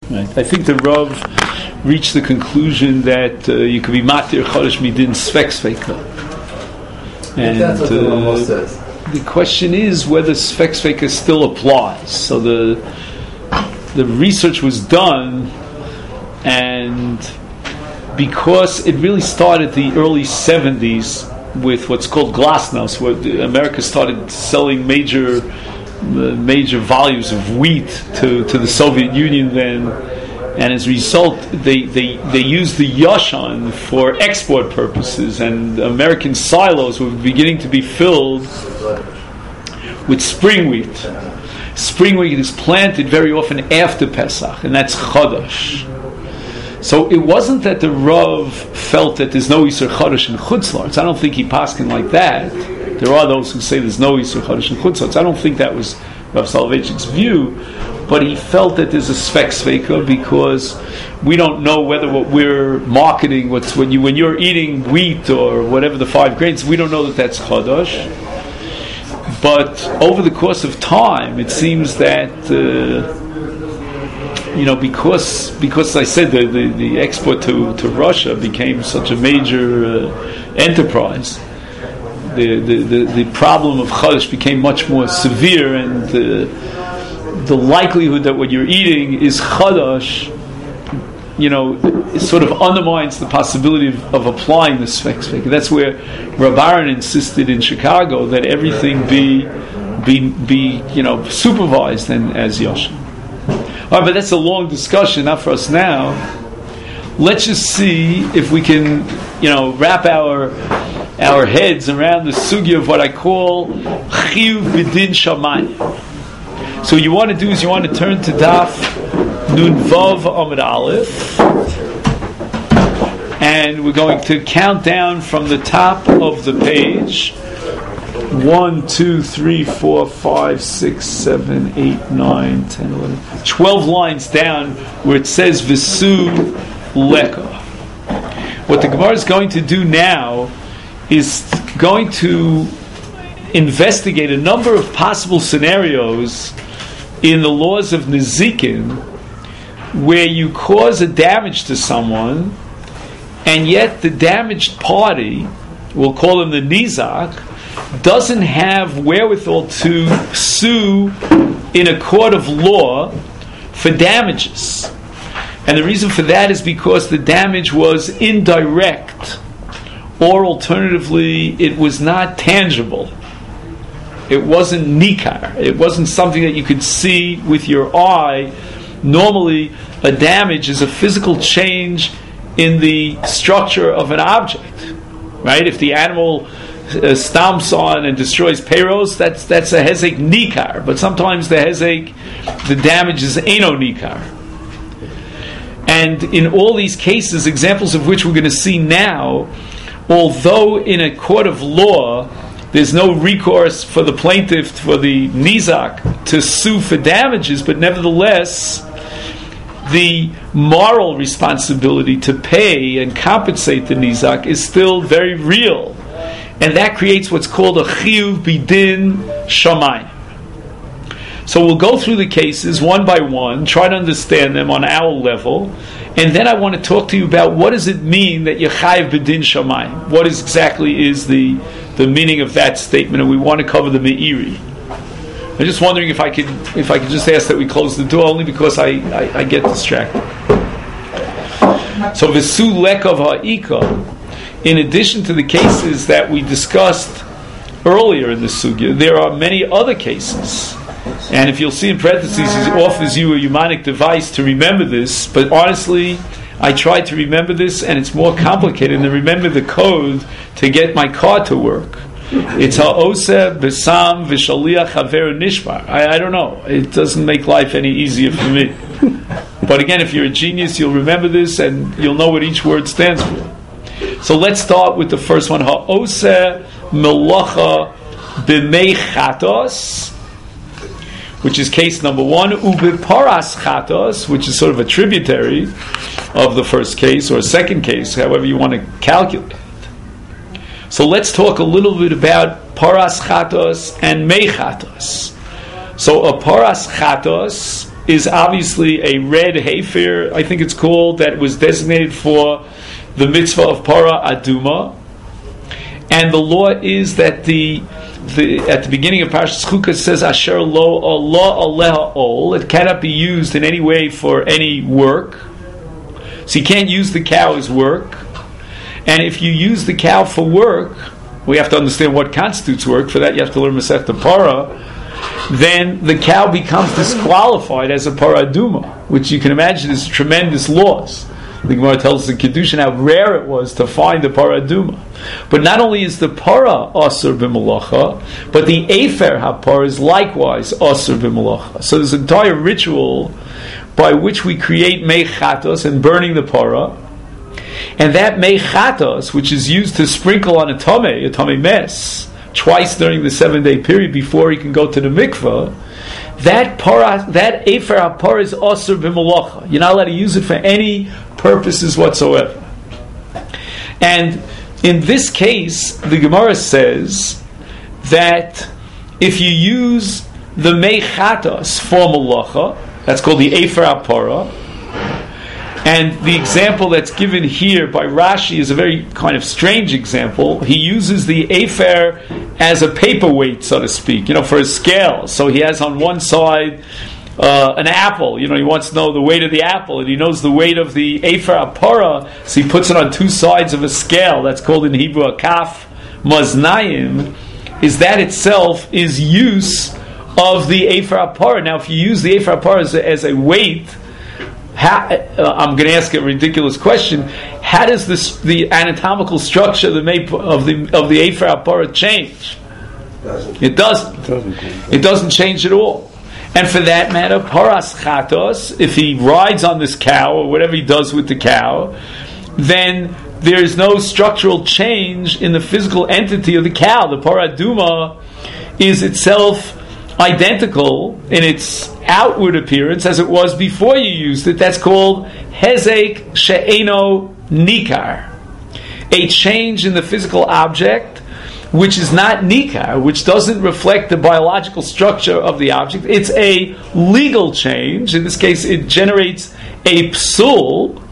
Right. I think the Rav reached the conclusion that you could be matir chodesh midin sfek sveika. And that's what the Rambam says. The question is whether sfek sveika still applies. So the research was done, and because it really started the early 70s with what's called glasnost, where America started selling major volumes of wheat to the Soviet Union then, and as a result they used the yashan for export purposes, and American silos were beginning to be filled with spring wheat. Spring wheat is planted very often after Pesach, and that's Chodesh. So it wasn't that the Rav felt that there's no Yisur Chodesh in Chutz La'aretz. I don't think he paskin like that. There are those who say there's no Yisur Chodesh in Chutz La'aretz. I don't think that was Rav Soloveitchik's view, but he felt that there's a Sfek Sveika because we don't know whether what we're marketing, when you're eating wheat or whatever the 5 grains, we don't know that that's Chodesh. But over the course of time, it seems that because I said the export to Russia became such a major enterprise, the problem of Chodesh became much more severe, and the likelihood that what you're eating is Chodesh, it sort of undermines the possibility of applying the Sfek Sveika. That's where Rab Aaron insisted in Chicago that everything be supervised and as Yoshin. All right, but that's a long discussion, not for us now. Let's just see if we can, wrap our heads around the sugya of what I call chiyuv b'din shamayim. So what you want to do is you want to turn to Daf Nun Vav Amud Aleph, and we're going to count down from the top of the page. 1, 2, 3, 4, 5, 6, 7, 8, 9, 10, 11, 12 lines down where it says Visu Leka. What the Gemara is going to do now is going to investigate a number of possible scenarios in the laws of Nezikin where you cause a damage to someone, and yet the damaged party, we'll call him the Nizak, doesn't have wherewithal to sue in a court of law for damages. And the reason for that is because the damage was indirect, or alternatively, it was not tangible. It wasn't nikar. It wasn't something that you could see with your eye. Normally, a damage is a physical change in the structure of an object, right? If the animal stomps on and destroys payros, that's a hezek nikar. But sometimes the damage is eno nikar. And in all these cases, examples of which we're going to see now, although in a court of law there's no recourse for the plaintiff, for the nizak, to sue for damages, but nevertheless the moral responsibility to pay and compensate the nizak is still very real. And that creates what's called a chiyuv bidin shamayim. So we'll go through the cases one by one, try to understand them on our level, and then I want to talk to you about what does it mean that yechayev bidin shamayim. What exactly is the meaning of that statement, and we want to cover the meiri. I'm just wondering if I could just ask that we close the door, only because I get distracted. So v'su lekav ha'ika. In addition to the cases that we discussed earlier in the sugya, there are many other cases. And if you'll see in parentheses, it offers you a mnemonic device to remember this. But honestly, I tried to remember this, and it's more complicated than remember the code to get my car to work. It's ha'oseh besam v'shaliach haver nishbar. I don't know. It doesn't make life any easier for me. But again, if you're a genius, you'll remember this, and you'll know what each word stands for. So let's start with the first one. Ha'oseh melacha b'mei chatos, which is case number 1. Ubeparas chatos, which is sort of a tributary of the first case, or second case, however you want to calculate it. So let's talk a little bit about paras chatos and mei chatos. So a paras chatos is obviously a red heifer, I think it's called, that was designated for the mitzvah of para aduma. And the law is that at the beginning of Parashas Chukah says Asher lo Allah aleha ol. It cannot be used in any way for any work. So you can't use the cow as work. And if you use the cow for work, we have to understand what constitutes work. For that you have to learn Masechta Para. Then the cow becomes disqualified as a para aduma, which you can imagine is tremendous loss. The Gemara tells us in Kedushin how rare it was to find a para aduma. But not only is the para asur b'malacha, but the efer hapara is likewise asur b'malacha. So there's an entire ritual by which we create mei chatos and burning the para, and that mei chatos, which is used to sprinkle on a tamei mess, twice during the 7-day period before he can go to the mikveh, that efer hapara is asur b'malacha. You're not allowed to use it for any purposes whatsoever. And in this case, the Gemara says that if you use the mei chatos for malacha, that's called the efer hapara. And the example that's given here by Rashi is a very kind of strange example. He uses the efer as a paperweight, so to speak, for a scale. So he has on one side an apple. He wants to know the weight of the apple, and he knows the weight of the efer hapara, so he puts it on two sides of a scale. That's called in Hebrew a kaf maznayim. Is that itself is use of the efer hapara. Now, if you use the efer hapara as a weight, I'm going to ask a ridiculous question. How does the anatomical structure of the efer hapara change? It doesn't. It doesn't change at all. And for that matter, paras chatos, if he rides on this cow or whatever he does with the cow, then there is no structural change in the physical entity of the cow. The para aduma is itself identical in its outward appearance as it was before you used it. That's called hezek she'eno nikar, a change in the physical object which is not nikar, which doesn't reflect the biological structure of the object. It's a legal change. In this case, it generates a psul,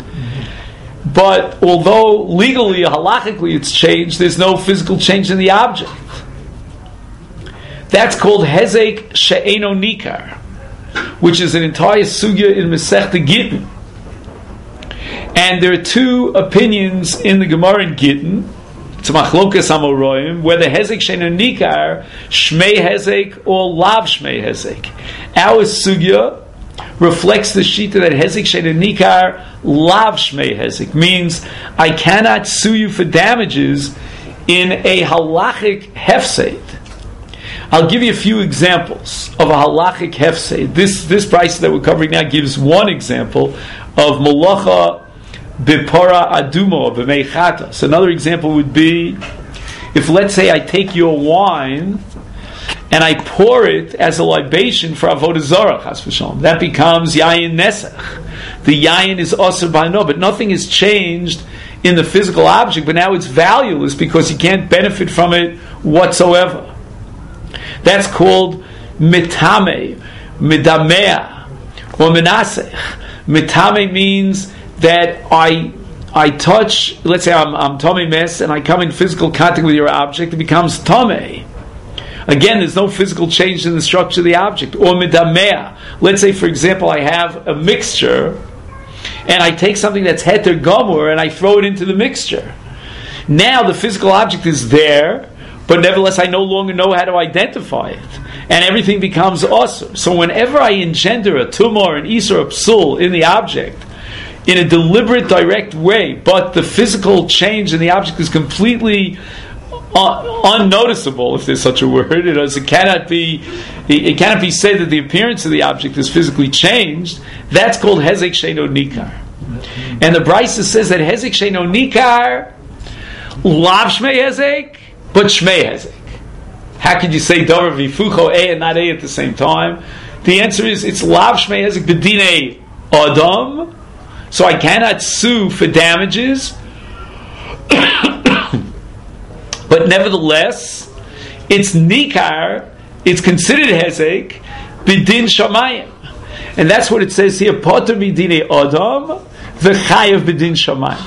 but although legally, halachically it's changed, there's no physical change in the object. That's called hezek she'eno nikar, which is an entire sugya in Masechta Gittin. And there are two opinions in the Gemara in Gittin. It's machlokas amoraim, whether hezek she'eno nikar, shmei hezek, or lav shmei hezek. Our sugya reflects the shita that hezek she'eno nikar, lav shmei hezek, means I cannot sue you for damages in a halachic hefsed. I'll give you a few examples of a halachic hefsed. This price that we're covering now gives one example of malacha b'para aduma or b'mei chatos. Another example would be if, let's say, I take your wine and I pour it as a libation for avodah zarah, chas v'shalom. That becomes yayin nesach. The yayin is asur b'hano, but nothing has changed in the physical object, but now it's valueless because you can't benefit from it whatsoever. That's called mitame, midamea, or menasech. Mitame means that I touch, let's say I'm tamei mes, and I come in physical contact with your object, it becomes tamei. Again, there's no physical change in the structure of the object. Or midamea. Let's say, for example, I have a mixture, and I take something that's heter gomor, and I throw it into the mixture. Now the physical object is there, but nevertheless I no longer know how to identify it. And everything becomes asur. So whenever I engender a tumor, an isur, a psul in the object, in a deliberate, direct way, but the physical change in the object is completely unnoticeable, if there's such a word. It cannot be said that the appearance of the object is physically changed. That's called hezek she'eno nikar. And the Brisa says that hezek she'eno nikar, lav shmei hezek, but shmei hezek. How could you say davar v'fucho a and not a at the same time? The answer is it's lav shmei hezek b'dinei adam. So I cannot sue for damages, but nevertheless, it's nikar, it's considered hezek, b'din shamayim. And that's what it says here, Poter b'dinei Adam, v'chayav b'din shamayim.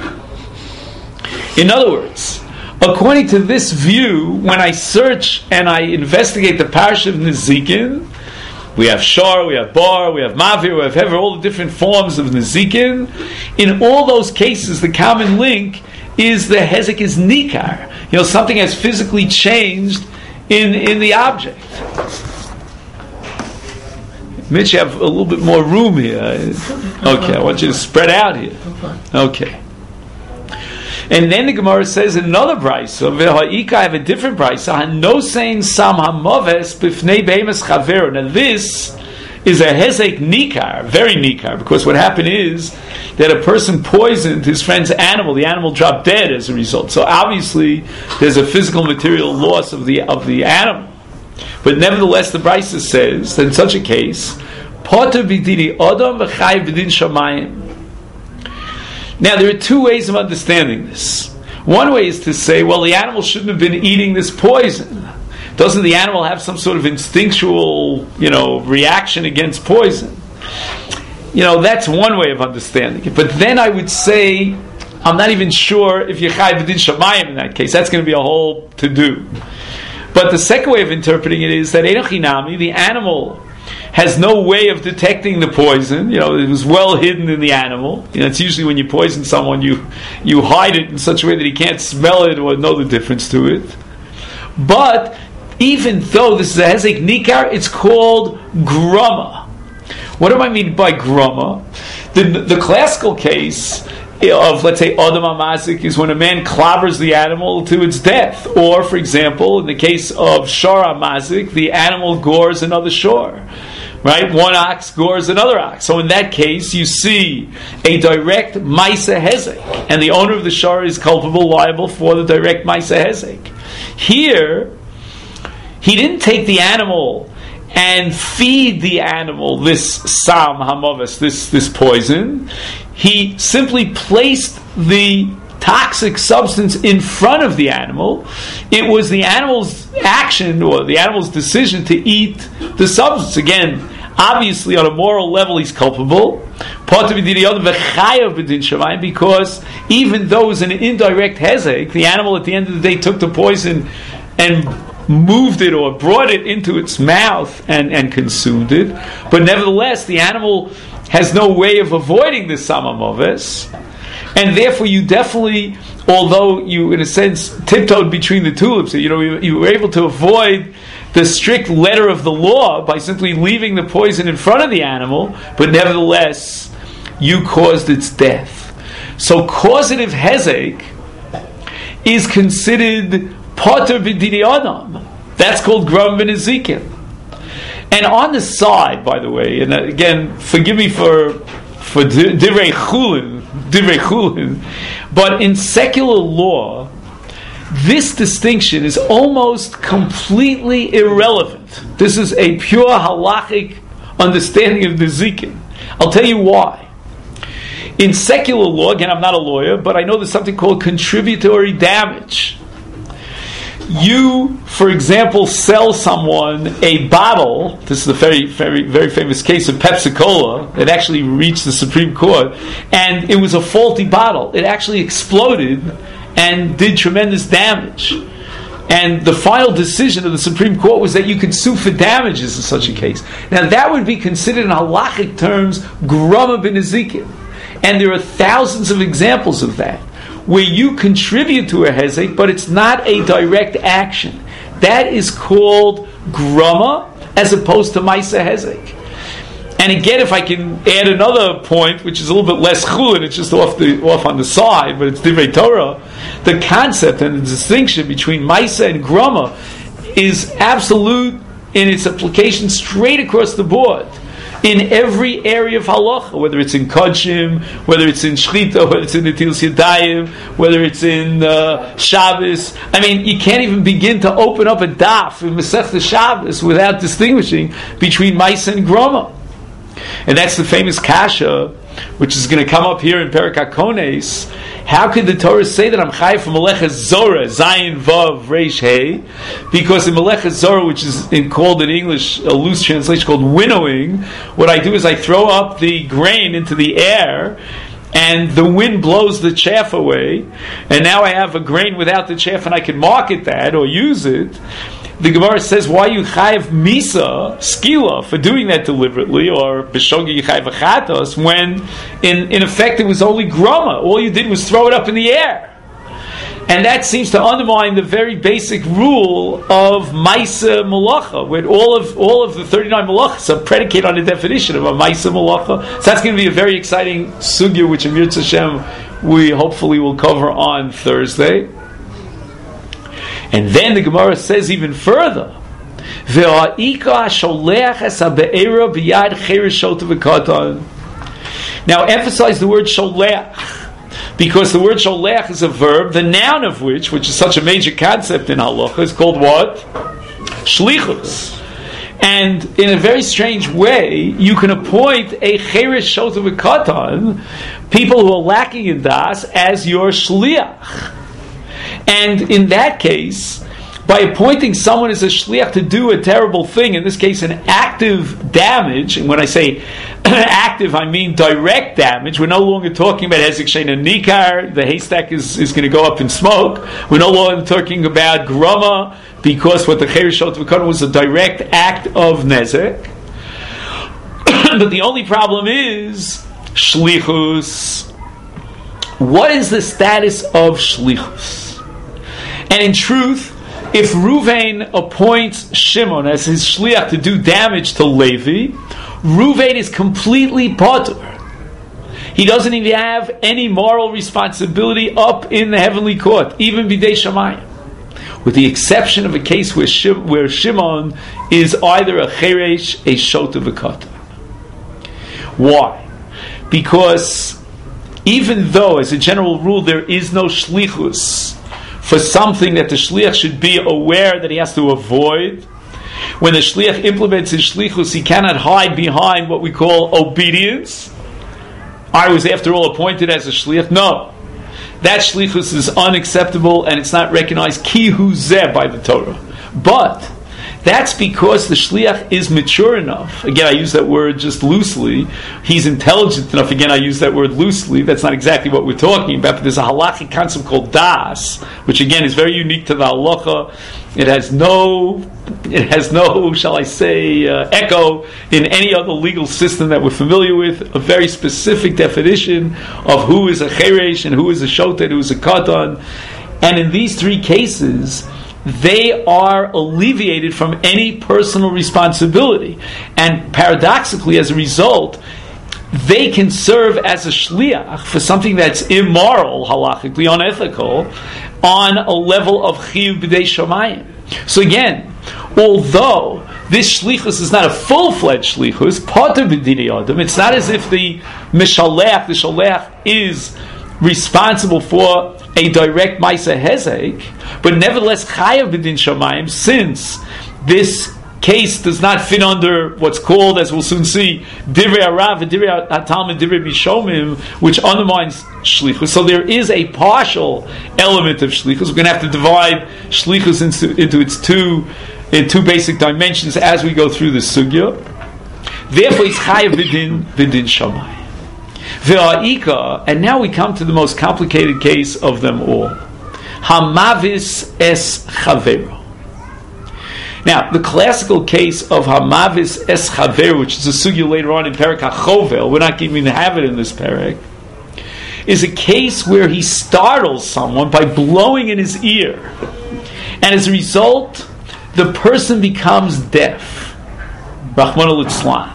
In other words, according to this view, when I search and I investigate the parasha of Nezikin, we have Shor, we have Bar, we have Mavir, we have Hever, all the different forms of Nezikin. In all those cases, the common link is the Hezek is Nikar. Something has physically changed in the object. Mitch, you have a little bit more room here. Okay, I want you to spread out here. Okay. And then the Gemara says in another brayso, I have a different brayso. No saying sam hamoves b'fnei behemes chaver. Now this is a hezek nikar, very nikar, because what happened is that a person poisoned his friend's animal. The animal dropped dead as a result. So obviously there's a physical material loss of the animal. But nevertheless, the brayso says that in such a case, poter b'dinei adam v'chayav b'din shamayim. Now, there are two ways of understanding this. One way is to say, well, the animal shouldn't have been eating this poison. Doesn't the animal have some sort of instinctual, reaction against poison? That's one way of understanding it. But then I would say, I'm not even sure if you're chayav b'din shamayim in that case. That's going to be a whole to-do. But the second way of interpreting it is that Einochinami, the animal, has no way of detecting the poison. It was well hidden in the animal. It's usually when you poison someone, you hide it in such a way that he can't smell it or know the difference to it. But even though this is a hezek nikar, it's called grama. What do I mean by grama? The classical case of, let's say, Adam HaMazik is when a man clobbers the animal to its death. Or, for example, in the case of Shor HaMazik, the animal gores another shor. Right? One ox gores another ox. So in that case, you see a direct Maisa Hezek. And the owner of the shor is culpable, liable for the direct Maisa Hezek. Here, he didn't take the animal and feed the animal this Sam Hamovis, this poison. He simply placed the toxic substance in front of the animal. It was the animal's action or the animal's decision to eat the substance. Again, obviously on a moral level he's culpable, because even though it was an indirect hezek, the animal at the end of the day took the poison and moved it or brought it into its mouth and consumed it. But nevertheless, the animal has no way of avoiding this samamoves, and therefore you definitely, although you in a sense tiptoed between the tulips, you were able to avoid the strict letter of the law by simply leaving the poison in front of the animal, but nevertheless you caused its death. So causative hezek is considered poter b'dinei adam. That's called gram v'nezikin. And on the side, by the way, and again, forgive me for divrei chulin, but in secular law, this distinction is almost completely irrelevant. This is a pure halachic understanding of nezikin. I'll tell you why. In secular law, again, I'm not a lawyer, but I know there's something called contributory damage. You, for example, sell someone a bottle. This is a very, very, very famous case of Pepsi Cola. It actually reached the Supreme Court, and it was a faulty bottle. It actually exploded and did tremendous damage. And the final decision of the Supreme Court was that you could sue for damages in such a case. Now that would be considered in halachic terms grama b'nezikin, and there are thousands of examples of that, where you contribute to a hezek, but it's not a direct action. That is called grama, as opposed to maisa hezek. And again, if I can add another point, which is a little bit less chulin, it's just off on the side, but it's divrei Torah. The concept and the distinction between maisa and grama is absolute in its application straight across the board. In every area of halacha, whether it's in kodshim, whether it's in shchita, whether it's in netilas yadayim, whether it's in Shabbos. I mean, you can't even begin to open up a daf in Masechta Shabbos without distinguishing between maisa and grama. And that's the famous kasha, which is going to come up here in Perek HaKones. How could the Torah say that I'm chayiv for Meleches Zorah, Zayin Vav Reish Hey? Because in Meleches Zorah, which is called in English a loose translation called winnowing, what I do is I throw up the grain into the air, and the wind blows the chaff away, and now I have a grain without the chaff, and I can market that or use it. The Gemara says, why you chayiv misa, skila, for doing that deliberately, or b'shogi you chayiv achatos, when in effect it was only groma. All you did was throw it up in the air. And that seems to undermine the very basic rule of Maisa Malacha, where all of the 39 Malachas are predicated on the definition of a Maisa Malacha. So that's going to be a very exciting sugya, which Amir Tzashem we hopefully will cover on Thursday. And then the Gemara says even further, now emphasize the word sholeach, because the word sholeach is a verb, the noun of which is such a major concept in halacha, is called what? Shlichus. And in a very strange way, you can appoint a cheresh shota v'katan, people who are lacking in das, as your shliach. And in that case, by appointing someone as a shliach to do a terrible thing, in this case an active damage, and when I say active I mean direct damage, we're no longer talking about hezek sheina nikar, the haystack is going to go up in smoke, we're no longer talking about grama, because what the cheresh shot v'katan was a direct act of nezek. But the only problem is shlichus. What is the status of shlichus? And in truth, if Ruvain appoints Shimon as his shliach to do damage to Levi, Ruvain is completely potter. He doesn't even have any moral responsibility up in the heavenly court, even bidei shamayim, with the exception of a case where Shimon is either a cheresh, a shota v'kata. Why? Because even though, as a general rule, there is no shlichus for something that the shliach should be aware that he has to avoid, when the shliach implements his shlichus, he cannot hide behind what we call obedience. I was, after all, appointed as a shliach. No. That shlichus is unacceptable, and it's not recognized ki hu zeh by the Torah. But that's because the shliach is mature enough. Again, I use that word just loosely. He's intelligent enough. Again, I use that word loosely. That's not exactly what we're talking about. But there's a halachic concept called das, which again is very unique to the halacha. It has no, shall I say, echo in any other legal system that we're familiar with. A very specific definition of who is a cheresh and who is a shotet, and who is a katan. And in these three cases, they are alleviated from any personal responsibility. And paradoxically, as a result, they can serve as a shliach for something that's immoral, halachically unethical, on a level of chiyuv b'dei shamayim. So again, although this shlichus is not a full-fledged shlichus, pater b'dinei adam, it's not as if the shaleach is responsible for a direct Maisa Hezek, but nevertheless Chayav B'din Shamayim, since this case does not fit under what's called, as we'll soon see, Divrei Arav, Divrei HaTalmud, Divrei Mishomim, which undermines Shlichus. So there is a partial element of Shlichus. We're going to have to divide Shlichus into its two basic dimensions as we go through the sugya. Therefore, it's Chayav B'din Shamayim. And now we come to the most complicated case of them all. Hamavis es chavero. Now, the classical case of Hamavis es chavero, which is a sugya later on in Perek HaChovel, we're not even have it in this Perek, is a case where he startles someone by blowing in his ear. And as a result, the person becomes deaf. Rachmana litzlan.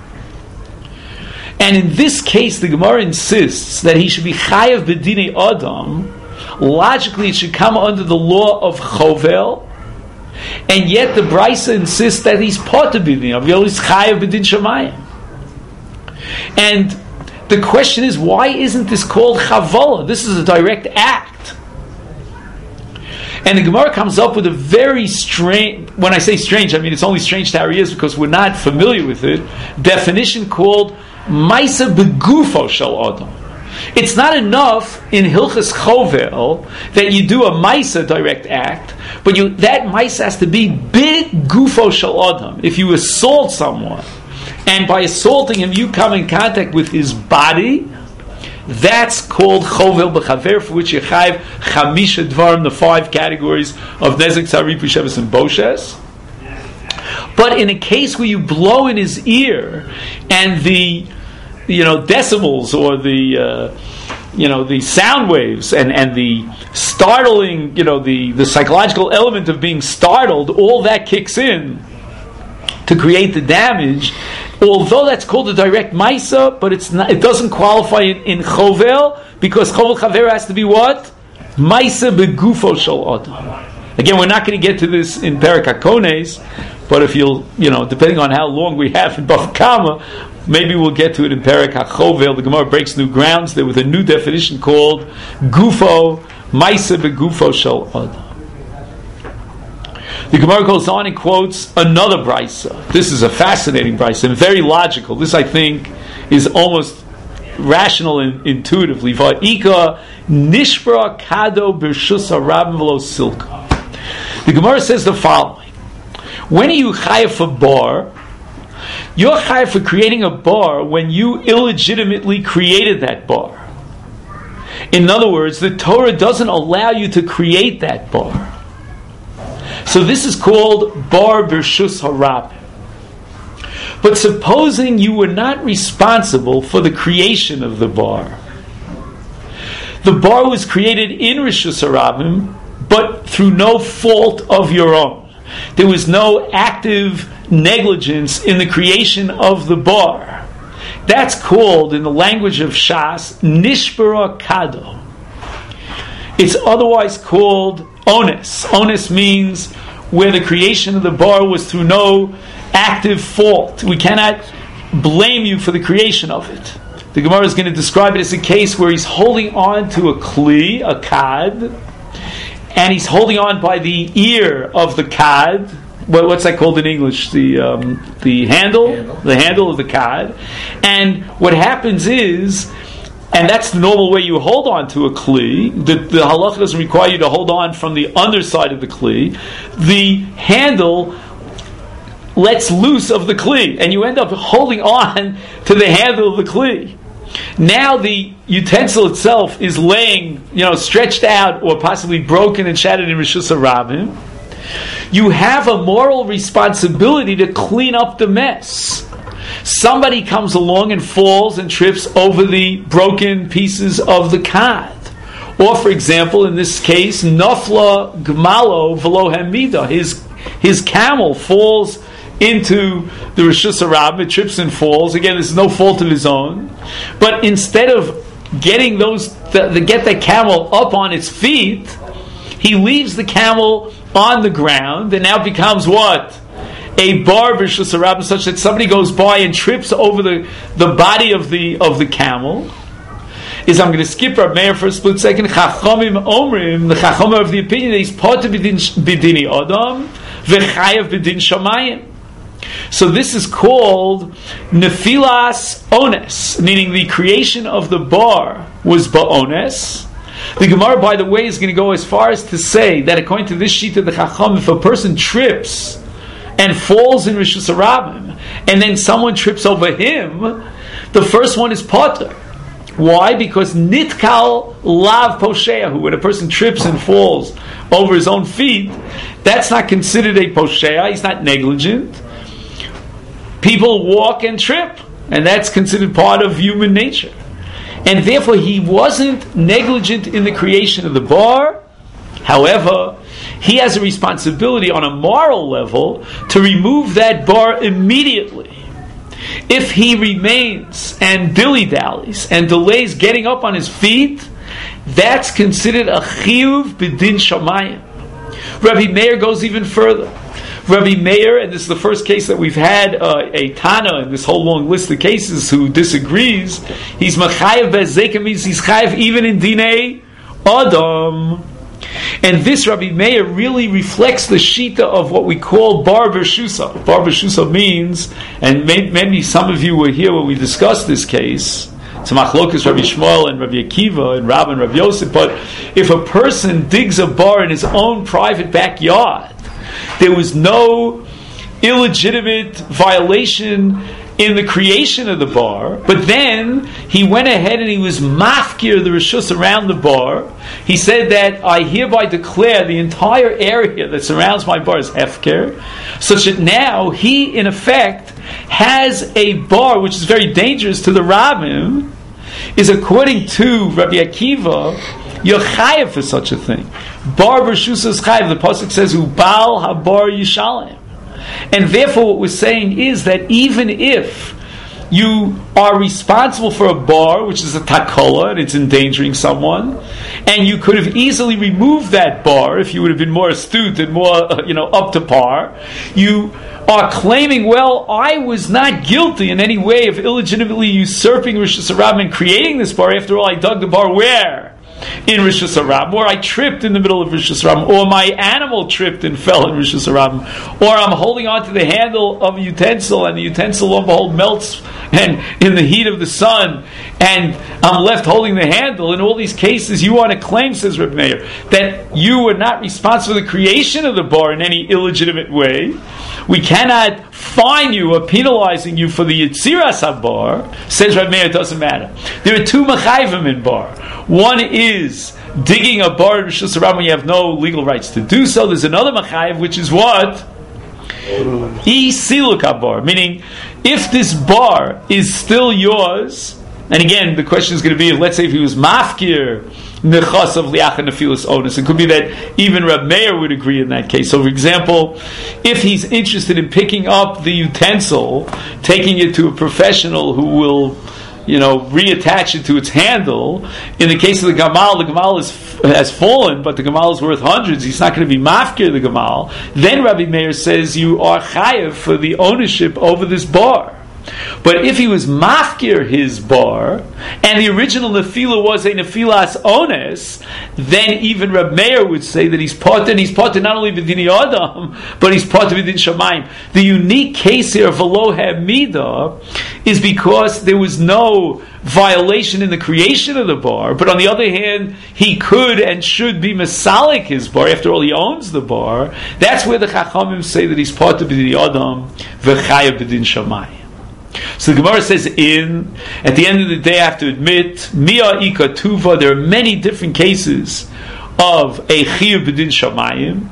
And in this case, the Gemara insists that he should be chayav b'dinei adam. Logically, it should come under the law of chovel, and yet the Brisa insists that he's poter b'dinei adam. He's chayav b'din shamayim. And the question is, why isn't this called chavola? This is a direct act. And the Gemara comes up with a very strange, when I say strange, I mean it's only strange to our ears because we're not familiar with it, definition called Maisa Begufo Shel Adam. It's not enough in Hilchas Chovel that you do a Maisa direct act, but that Maisa has to be Begufo Shel Adam. If you assault someone, and by assaulting him you come in contact with his body, that's called Chovel B'Chaver, for which you chayv Chamisha Dvarim, the 5 categories of Nezek, Tzari, Pusheves, and Boshes. But in a case where you blow in his ear, and the decibels or the sound waves and the startling, the psychological element of being startled, all that kicks in to create the damage. Although that's called a direct Maisa, but it doesn't qualify in Chovel, because Chovel Chaver has to be what? Maisa Begufo Shel Adam. Again, we're not going to get to this in Perek HaKones, but if you'll, depending on how long we have in Bava Kama, maybe we'll get to it in Perek HaChovel. The Gemara breaks new grounds there with a new definition called Gufo, Maisa Begufo Shel Adam. The Gemara goes on and quotes another brisa. This is a fascinating brisa and very logical. This, I think, is almost rational and intuitively. Va'ika nishbra kado b'rshus harabim v'lo silka. The Gemara says the following: when are you chayav for bar? You're chayav for creating a bar when you illegitimately created that bar. In other words, the Torah doesn't allow you to create that bar. So this is called bar b'rshus harabim. But supposing you were not responsible for the creation of the bar. The bar was created in Rishus Harabim, but through no fault of your own. There was no active negligence in the creation of the bar. That's called, in the language of Shas, Nishbara Kado. It's otherwise called Ones. Ones means where the creation of the bar was through no active fault. We cannot blame you for the creation of it. The Gemara is going to describe it as a case where he's holding on to a kli, a kad, and he's holding on by the ear of the kad. What's that called in English? The handle? The handle of the kad. And what happens is, and that's the normal way you hold on to a kli. The halacha doesn't require you to hold on from the underside of the kli. The handle lets loose of the kli, and you end up holding on to the handle of the kli. Now the utensil itself is laying, stretched out or possibly broken and shattered in Rishus Harabim. You have a moral responsibility to clean up the mess. Somebody comes along and falls and trips over the broken pieces of the kad. Or, for example, in this case, Nafla Gmalo V'lo Hamida. His camel falls into the Rishus Harabim, it trips and falls. Again, there's no fault of his own. But instead of getting get the camel up on its feet, he leaves the camel on the ground and now becomes what? A bar Rishus Harabim, such that somebody goes by and trips over the body of the camel. I'm going to skip Rab Meir for a split second. Chachamim Omrim, the Chachamim of the opinion that he's part of Bidini Adam, v'chayav Bidin Shamayim. So this is called Nefilas Ones, meaning the creation of the bar was Ba'ones. The Gemara, by the way, is going to go as far as to say that according to this sheet of the Chacham, if a person trips and falls in Rishus Harabim, and then someone trips over him, the first one is Potter. Why? Because Nitkal Lav Posheahu, when a person trips and falls over his own feet, that's not considered a Poshea, he's not negligent. People walk and trip, and that's considered part of human nature. And therefore he wasn't negligent in the creation of the bar. However, he has a responsibility on a moral level to remove that bar immediately. If he remains and dilly-dallies and delays getting up on his feet, that's considered a chiyuv b'din shamayim. Rabbi Meir goes even further. Rabbi Meir, and this is the first case that we've had a Tana in this whole long list of cases who disagrees, he's machayev be'zeka, means he's chayev even in dinei Adam. And this Rabbi Meir really reflects the shita of what we call bar b'shusa. Bar b'shusa means, and maybe some of you were here when we discussed this case, it's machlokas Rabbi Shmuel and Rabbi Akiva and Rav and Rabbi Yosef, but if a person digs a bar in his own private backyard, there was no illegitimate violation in the creation of the bar, but then he went ahead and he was mafkir the rishus around the bar. He said that I hereby declare the entire area that surrounds my bar is hefker, such that now he in effect has a bar which is very dangerous to the rabbim, is according to Rabbi Akiva, you're chayav for such a thing. Bar b'rshus is chayav. The pasuk says ubal habar yishalem. And therefore what we're saying is that even if you are responsible for a bar, which is a takola, and it's endangering someone, and you could have easily removed that bar if you would have been more astute and more, up to par, you are claiming, well, I was not guilty in any way of illegitimately usurping Rosh Hashanah and creating this bar. After all, I dug the bar where? In Rosh Hashanah, or I tripped in the middle of Rosh Hashanah, or my animal tripped and fell in Rosh Hashanah, or I'm holding on to the handle of a utensil and the utensil, lo and behold, melts and in the heat of the sun, and I'm left holding the handle. In all these cases, you want to claim, says Reb Meir, that you were not responsible for the creation of the bar in any illegitimate way. We cannot fine you or penalizing you for the Yitziras HaBar. Says Reb Meir, it doesn't matter. There are two machayvim in bar. One is digging a bar in Rosh Hashanah when you have no legal rights to do so. There's another machayv, which is what? Siluk HaBar. Meaning, if this bar is still yours, and again, the question is going to be, let's say if he was mafkir, nechas of liach and nefilas onus. It could be that even Reb Meir would agree in that case. So, for example, if he's interested in picking up the utensil, taking it to a professional who will, reattach it to its handle. In the case of the Gamal has fallen, but the Gamal is worth hundreds. He's not going to be mafkir the Gamal. Then Rabbi Meir says you are chayav for the ownership over this bar. But if he was mafkir his bar, and the original nefila was a nefilas ones, then even Reb Meir would say that he's part not only b'dini adam, but he's part of b'din shamayim. The unique case here of v'lo ha'mida is because there was no violation in the creation of the bar, but on the other hand, he could and should be masalik his bar. After all, he owns the bar. That's where the Chachamim say that he's part of b'dini adam v'chayav b'din shamayim. So the Gemara says at the end of the day I have to admit, Mia Ika Tuva, there are many different cases of a Chiyuv B'din Shamayim,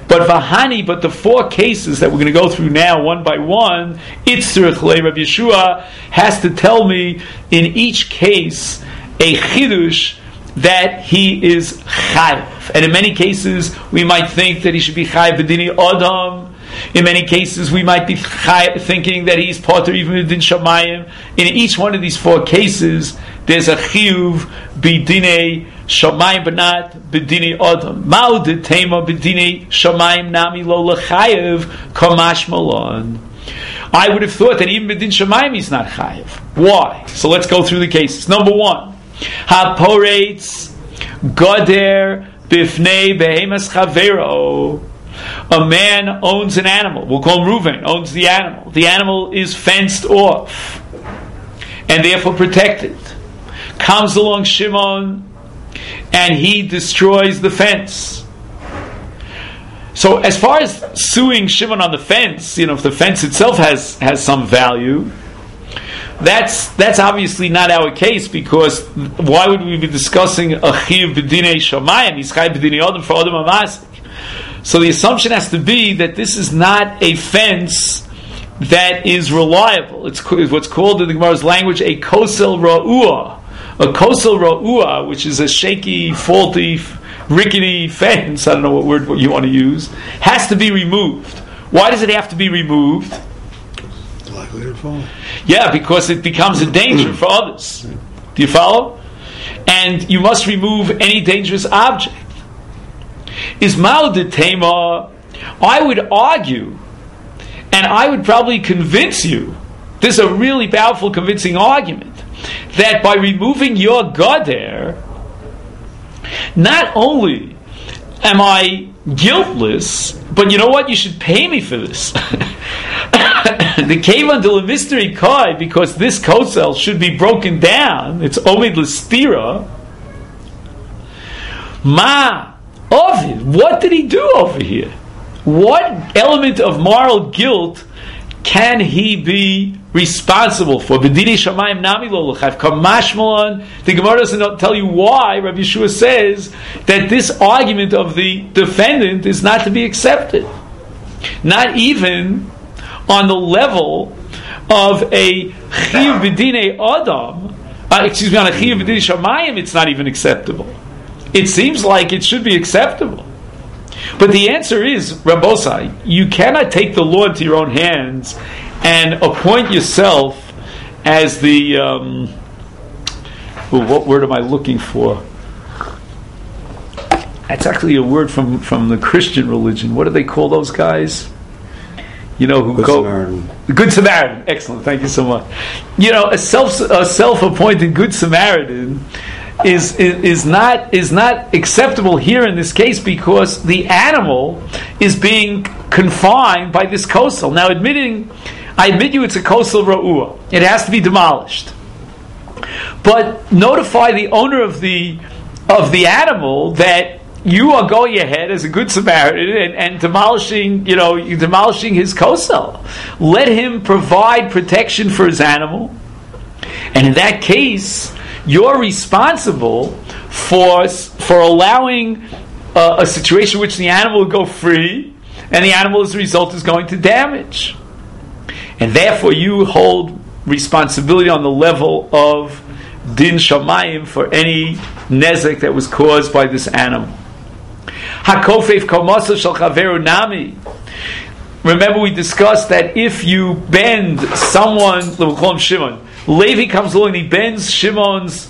but the four cases that we're going to go through now one by one, Itzrich Le Rabbi Yeshua has to tell me in each case a Chidush that he is Chayav. And in many cases we might think that he should be Chayav B'dini Adam. In many cases, we might be thinking that he's potter even within Shamayim. In each one of these four cases, there's a chiyuv b'dinei Shamayim, but not b'dinei Adam. Ma'ud tema b'dinei Shamayim nami lo lechayev kamash malon. I would have thought that even b'din Shamayim he's not chayev. Why? So let's go through the cases. Number one, haporetz goder bifnei behemas chavero. A man owns an animal. We'll call him Reuven, owns the animal. The animal is fenced off and therefore protected. Comes along Shimon and he destroys the fence. So as far as suing Shimon on the fence, if the fence itself has some value, that's obviously not our case, because why would we be discussing a chiv b'dinei shamayim? He's chayiv b'dinei adam for adam amasik. So the assumption has to be that this is not a fence that is reliable. It's what's called in the Gemara's language a kosel ra'ua. A kosel ra'ua, which is a shaky, faulty, rickety fence, I don't know what word you want to use, has to be removed. Why does it have to be removed? It's likely to fall. Yeah, because it becomes a danger for others. Do you follow? And you must remove any dangerous object. Is ma'ud tema? I would argue, and I would probably convince you, this is a really powerful, convincing argument, that by removing your gader, not only am I guiltless? But you know what? You should pay me for this. The Kevan de la mystery kai, because this kosel should be broken down. It's omid l'stira. Ma Ovid, what did he do over here? What element of moral guilt can he be responsible for? B'dini shamayim nami lo l'chayv. Kamashmalon. The Gemara doesn't tell you why. Rabbi Yeshua says that this argument of the defendant is not to be accepted, not even on the level of a chiyuv b'dinei adam. On a chiyuv b'dinei shamayim, it's not even acceptable. It seems like it should be acceptable. But the answer is, Rabbosai, you cannot take the law into your own hands and appoint yourself as the... what word am I looking for? That's actually a word from the Christian religion. What do they call those guys? You know, who Samaritan. Good Samaritan. Excellent. Thank you so much. You know, a self-appointed Good Samaritan is not acceptable here in this case, because the animal is being confined by this kosel. Now, I admit you, it's a kosel ra'ua. It has to be demolished. But notify the owner of the animal that you are going ahead as a good Samaritan and demolishing his kosel. Let him provide protection for his animal, and in that case, you're responsible for allowing a situation in which the animal will go free, and the animal, as a result, is going to damage. And therefore, you hold responsibility on the level of din shamayim for any nezek that was caused by this animal. Hakofef komasa shel chaveru nami. Remember, we discussed that if you bend someone, we'll call him Shimon. Levi comes along and he bends Shimon's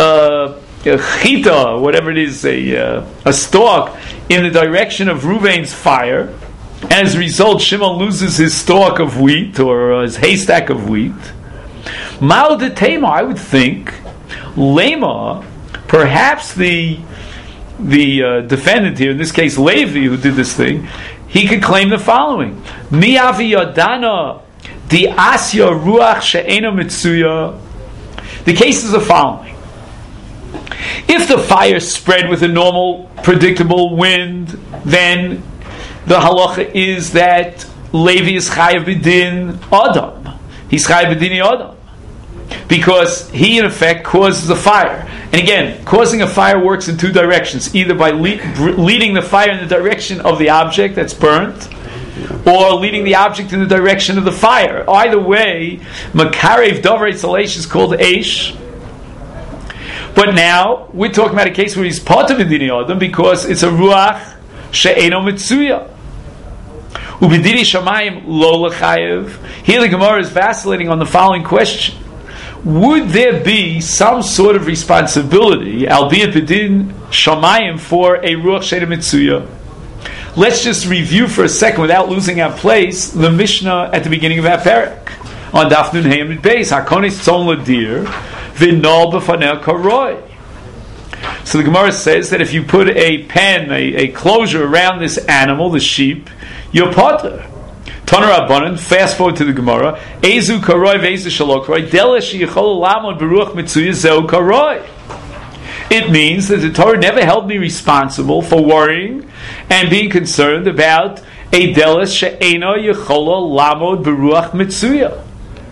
chita, whatever it is, a stalk, in the direction of Reuven's fire, and as a result, Shimon loses his stalk of wheat, or his haystack of wheat. Mao de Tema, I would think, Lema, perhaps the defendant here, in this case Levi, who did this thing, he could claim the following: Mi avi yadana di asya ruach she'ena mitzuya. The case is the following: if the fire spread with a normal, predictable wind, then the halacha is that Levi is chayav b'din adam. He's chayav b'din adam, because he in effect causes the fire. And again, causing a fire works in two directions: either by leading the fire in the direction of the object that's burnt, or leading the object in the direction of the fire. Either way, makarev davar tzalesh is called eish. But now we're talking about a case where he's part of b'din adam because it's a ruach she'eno mitzuya. Ubidini shamayim lo lechayev. Here the Gemara is vacillating on the following question: would there be some sort of responsibility, albeit b'din shamayim, for a ruach she'eno mitzuya? Let's just review for a second, without losing our place, the Mishnah at the beginning of our parak on Daf Nun Hey Amud Beis. Hakonis tzon ladir v'nol b'fanei karoi. So the Gemara says that if you put a pen, a closure around this animal, the sheep, you're potter. Toner Rabbanan, fast forward to the Gemara, Ezu karoi v'ezu shelo karoi, dele sheyichol lamod beruach mitzuya zeu karoi. It means that the Torah never held me responsible for worrying and being concerned about a deles she'eno yechola lamod beruach mitzuya.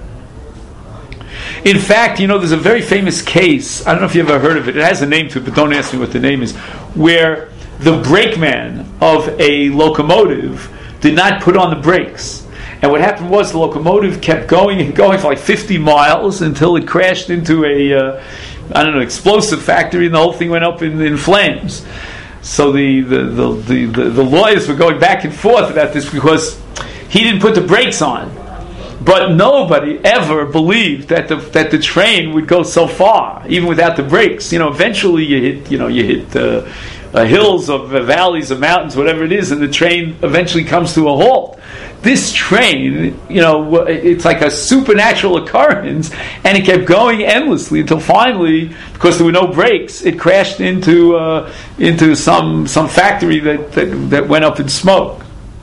In fact, there's a very famous case, I don't know if you've ever heard of it, it has a name to it, but don't ask me what the name is, where the brakeman of a locomotive did not put on the brakes. And what happened was the locomotive kept going and going for like 50 miles until it crashed into a explosive factory, and the whole thing went up in flames. So the lawyers were going back and forth about this because he didn't put the brakes on. But nobody ever believed that the train would go so far, even without the brakes. Eventually you hit hills of valleys of mountains, whatever it is, and the train eventually comes to a halt. this train, it's like a supernatural occurrence, and it kept going endlessly until finally, because there were no brakes, it crashed into some factory that went up in smoke.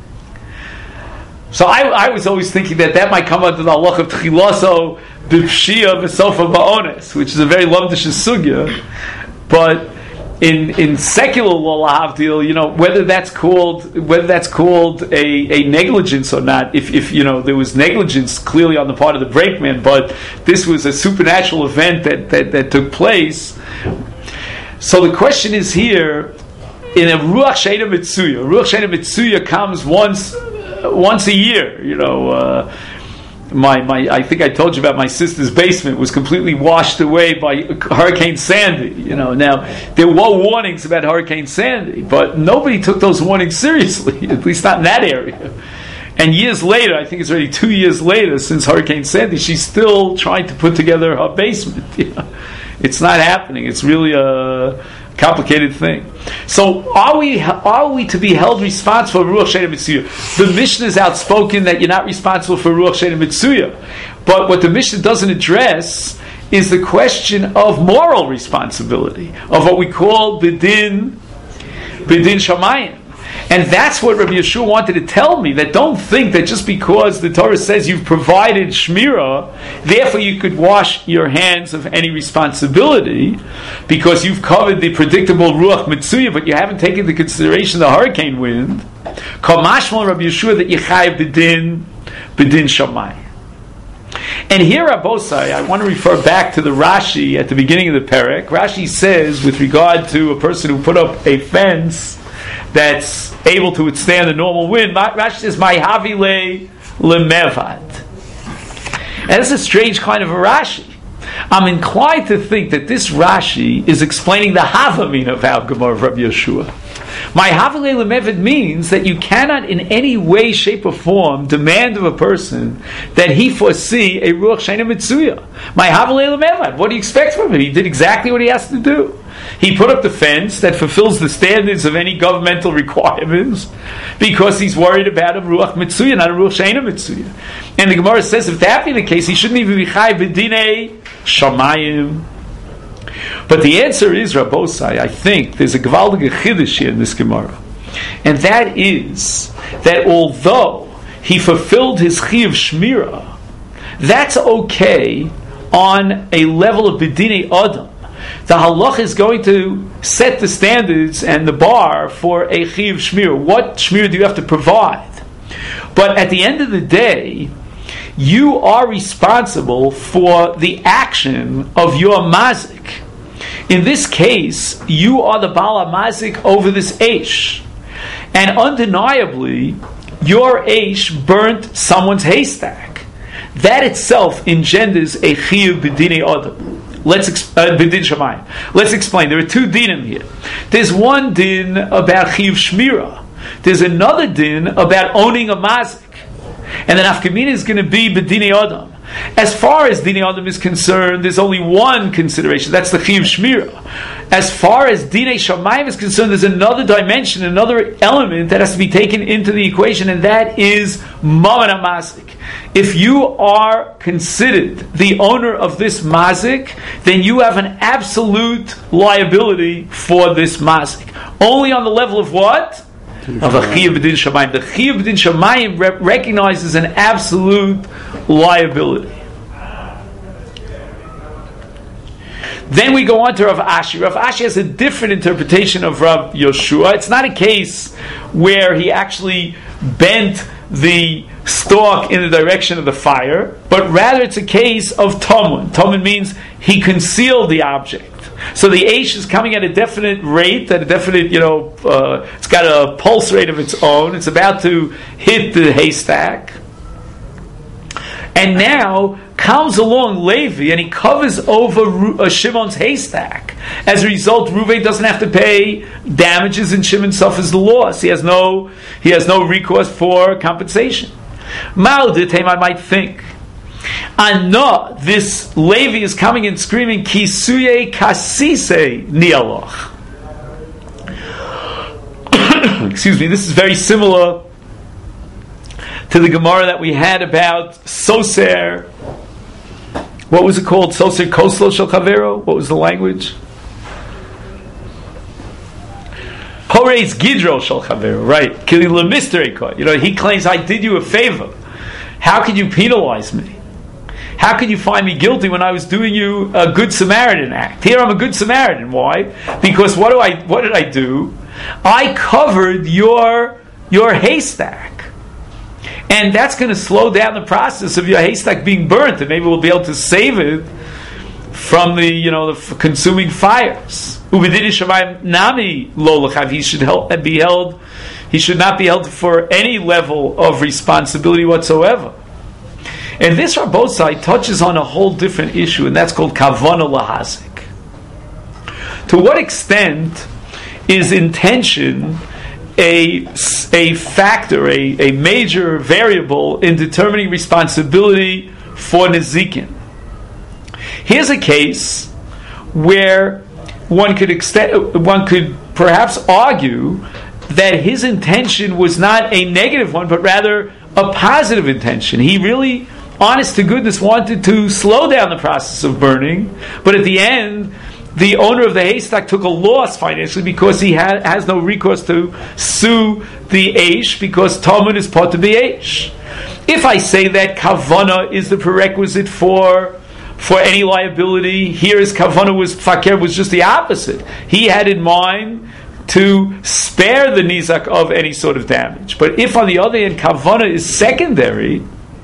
So I was always thinking that might come under the halach of Tchilaso b'pshia v'sofa ba'ones, which is a very lumdish sugya, but in secular law, lahavdil, whether that's called a negligence or not, if there was negligence clearly on the part of the brakeman, but this was a supernatural event that took place. So the question is here, in a Ruach Sheina Mitsuya comes once a year. I think I told you about my sister's basement was completely washed away by Hurricane Sandy. Now there were warnings about Hurricane Sandy, but nobody took those warnings seriously, at least not in that area. And years later, I think it's already 2 years later since Hurricane Sandy, she's still trying to put together her basement. It's not happening. It's really a complicated thing. So are we to be held responsible for Ruach Sheina Mitsuya? The Mishnah is outspoken that you're not responsible for Ruach Sheina Mitsuya. But what the Mishnah doesn't address is the question of moral responsibility, of what we call Bidin Shamayim. And that's what Rabbi Yeshua wanted to tell me, that don't think that just because the Torah says you've provided Shmirah, therefore you could wash your hands of any responsibility, because you've covered the predictable Ruach Mitsuya, but you haven't taken into consideration the hurricane wind. Kol mashmal Rabbi Yeshua that Yechayev Bidin Shamayim. And here, Rabosai, I want to refer back to the Rashi at the beginning of the Perek. Rashi says, with regard to a person who put up a fence that's able to withstand the normal wind, Rashi says, "My havile lemevad." And it's a strange kind of a Rashi. I'm inclined to think that this Rashi is explaining the Havamin of our Gemara of Rabbi Yeshua. My havile lemevad means that you cannot in any way, shape, or form demand of a person that he foresee a Ruach Sheina Mitsuya. My havile lemevad. What do you expect from him? He did exactly what he has to do. He put up the fence that fulfills the standards of any governmental requirements because he's worried about a Ruach Mitsuya, not a Ruach Sheina Mitsuya. And the Gemara says if that be the case, he shouldn't even be Chai B'dinei Shamayim. But the answer is, Rabosai, I think there's a Gvaldige Chiddush here in this Gemara. And that is that although he fulfilled his Chiyuv Shmirah, that's okay on a level of B'dinei Adam. The halach is going to set the standards and the bar for a chiyuv shmir. What shmir do you have to provide? But at the end of the day, you are responsible for the action of your mazik. In this case, you are the bala mazik over this eish. And undeniably, your eish burnt someone's haystack. That itself engenders a chiyuv b'dinei adam. Let's explain. There are two dinim here. There's one din about chiyuv shmira. There's another din about owning a mazik. And the nafkamina is going to be b'dinei adam. As far as dinei adam is concerned, there's only one consideration. That's the chiyuv shmira. As far as dinei shamayim is concerned, there's another dimension, another element that has to be taken into the equation, and that is mammon mazik. If you are considered the owner of this mazik, then you have an absolute liability for this mazik. Only on the level of what? Of a chiyuv b'din shamayim. The chiyuv b'din shamayim recognizes an absolute liability. Then we go on to Rav Ashi. Rav Ashi has a different interpretation of Rav Yoshua. It's not a case where he actually bent the stalk in the direction of the fire, but rather it's a case of tamun. Tamun means he concealed the object. So the eish is coming at a definite rate, at a definite, it's got a pulse rate of its own. It's about to hit the haystack. And now comes along Levi and he covers over Shimon's haystack. As a result, Reuven doesn't have to pay damages and Shimon suffers the loss. He has no recourse for compensation. Ma'odithem, I might think. Anna, this Levi is coming and screaming, Kisuye kasise nialoch. Excuse me, this is very similar to the Gemara that we had about Soser. What was it called? Soser Koslo Shel Chavero? What was the language? Horeis Gidro Shel Chavero. Right. Kili Lemister. You know, he claims, I did you a favor. How could you penalize me? How could you find me guilty when I was doing you a Good Samaritan act? Here I'm a Good Samaritan. Why? Because what did I do? I covered your haystack. And that's going to slow down the process of your haystack being burnt, and maybe we'll be able to save it from the consuming fires. He should not be held for any level of responsibility whatsoever. And this Rabbosai touches on a whole different issue, and that's called kavana lahazik. To what extent is intention a factor, a major variable in determining responsibility for nezikin? Here's a case where one could perhaps argue that his intention was not a negative one, but rather a positive intention. He really, honest to goodness, wanted to slow down the process of burning, but at the end, the owner of the haystack took a loss financially because he has no recourse to sue the Eish, because Talmud is part to be Eish. If I say that Kavana is the prerequisite for any liability, here is Kavana was just the opposite. He had in mind to spare the Nizak of any sort of damage. But if on the other hand Kavana is secondary,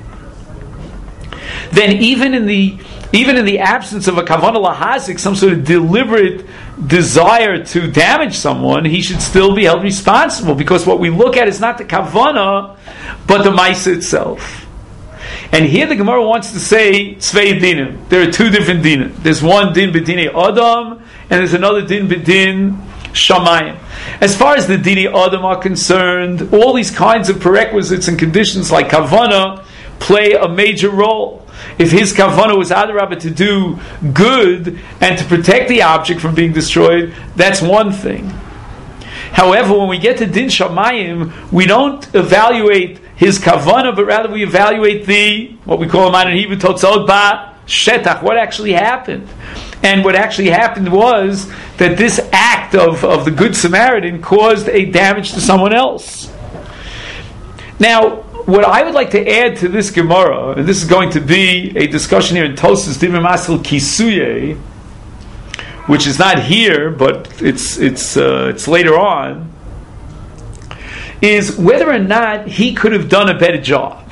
then even in the absence of a kavana lahazik, some sort of deliberate desire to damage someone, he should still be held responsible, because what we look at is not the kavana, but the ma'isa itself. And here the Gemara wants to say tzvei dinim. There are two different dinim. There's one din b'dinei adam, and there's another din b'din shamayim. As far as the dinei adam are concerned, all these kinds of prerequisites and conditions like kavana play a major role. If his kavanah was adarabah to do good and to protect the object from being destroyed, that's one thing. However, when we get to din shamayim, we don't evaluate his kavanah, but rather we evaluate what we call in Hebrew totzaot ba shetach, what actually happened. And what actually happened was that this act of the Good Samaritan caused a damage to someone else. Now, what I would like to add to this Gemara, and this is going to be a discussion here in Tosas Divrei Maskil Kisuye, which is not here, but it's later on, is whether or not he could have done a better job.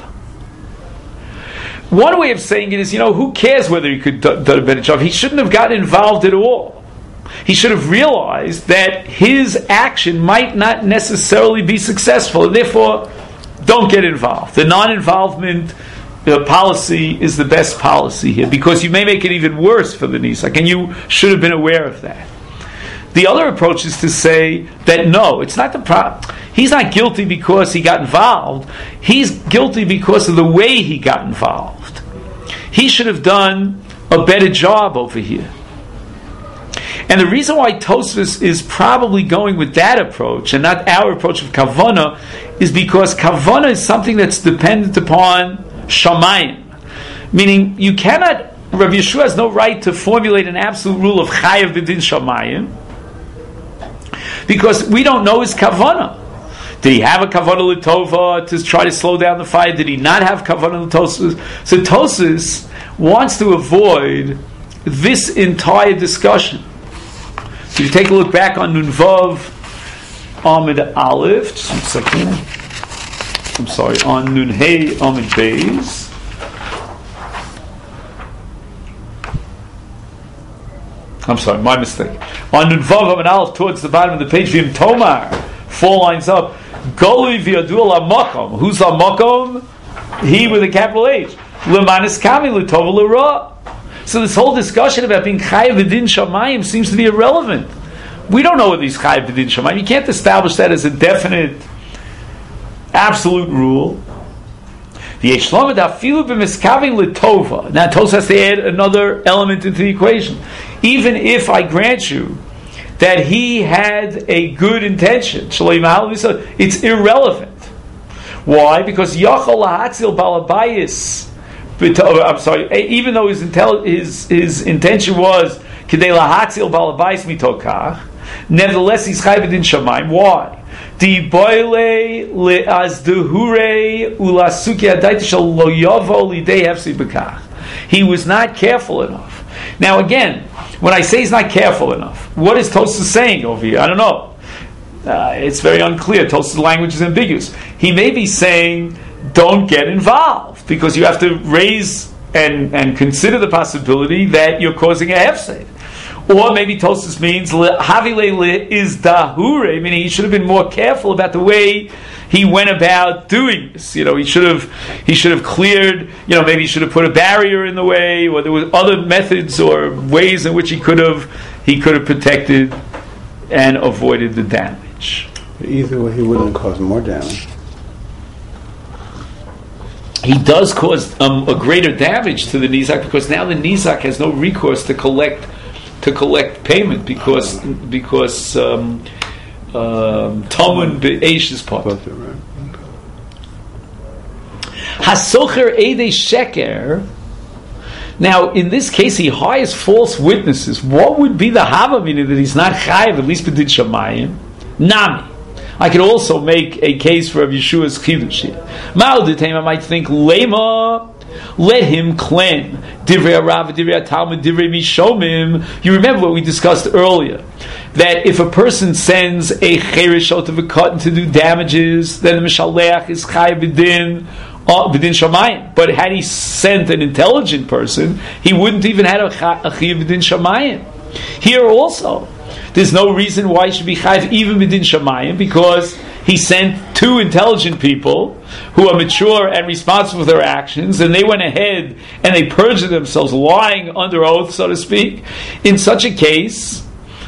One way of saying it is, who cares whether he could have done a better job? He shouldn't have gotten involved at all. He should have realized that his action might not necessarily be successful, and therefore don't get involved. The non-involvement policy is the best policy here, because you may make it even worse for the Nizak, and you should have been aware of that. The other approach is to say that no, it's not the problem. He's not guilty because he got involved. He's guilty because of the way he got involved. He should have done a better job over here. And the reason why Tosfos is probably going with that approach and not our approach of Kavana is because Kavana is something that's dependent upon Shamayim. Meaning, Rabbi Yeshua has no right to formulate an absolute rule of Chayav B'din Shamayim, because we don't know his Kavana. Did he have a Kavana L'tova to try to slow down the fire? Did he not have Kavana L'tosfos? So Tosfos wants to avoid this entire discussion. So you take a look back on Nunvav Amid Aleph, just 1 second. I'm sorry, on Nunhei Amid Beis. I'm sorry, my mistake. On Nunvav Amid Aleph, towards the bottom of the page, Vim Tomar, 4 lines up, Goli V'yadu L'Makom. Who's L'Makom? He with a capital H. L'Manis Kami L'Tova L'Ra. So this whole discussion about being Chayav B'din Shamayim seems to be irrelevant. We don't know what these Chayav B'din Shamayim. You can't establish that as a definite, absolute rule. Now Tos has to add another element into the equation. Even if I grant you that he had a good intention, it's irrelevant. Why? Because Yachol Lahatzil Balabayis. I'm sorry. Even though his intention was Kedei Lahatzil Balabayis Mitokach, nevertheless he's Chai B'din Shamayim. Why? Di boile le'azduhure ulasuki adaita shel lo yavo lidei hefsi b'kach. He was not careful enough. Now again, when I say he's not careful enough, what is Tosfos saying over here? I don't know. It's very unclear. Tosfos' language is ambiguous. He may be saying, don't get involved, because you have to raise and consider the possibility that you're causing a hefsed. Or maybe Tosfos means Havile is dahure, meaning he should have been more careful about the way he went about doing this. He should have cleared. Maybe he should have put a barrier in the way, or there were other methods or ways in which he could have protected and avoided the damage. Either way, he wouldn't cause more damage. He does cause a greater damage to the nizak, because now the nizak has no recourse to collect payment because Tamun be'esh is part. Hasocher edei sheker. Now, in this case, he hires false witnesses. What would be the hava, meaning that he's not chayiv, at least b'din shamayim? Nami. I could also make a case for Rav Yeshua's chidush here. Ma'odetem, I might think, lema, let him claim divrei Rav, divrei Talmud, divrei Mishomim. You remember what we discussed earlier, that if a person sends a chereshot of a cotton to do damages, then the mishalech is chayiv b'din shamayim. But had he sent an intelligent person, he wouldn't even have a chayiv b'din shamayim. Here also, there's no reason why he should be chayiv even b'din shamayim, because he sent two intelligent people who are mature and responsible for their actions, and they went ahead and they perjured themselves, lying under oath, so to speak. In such a case,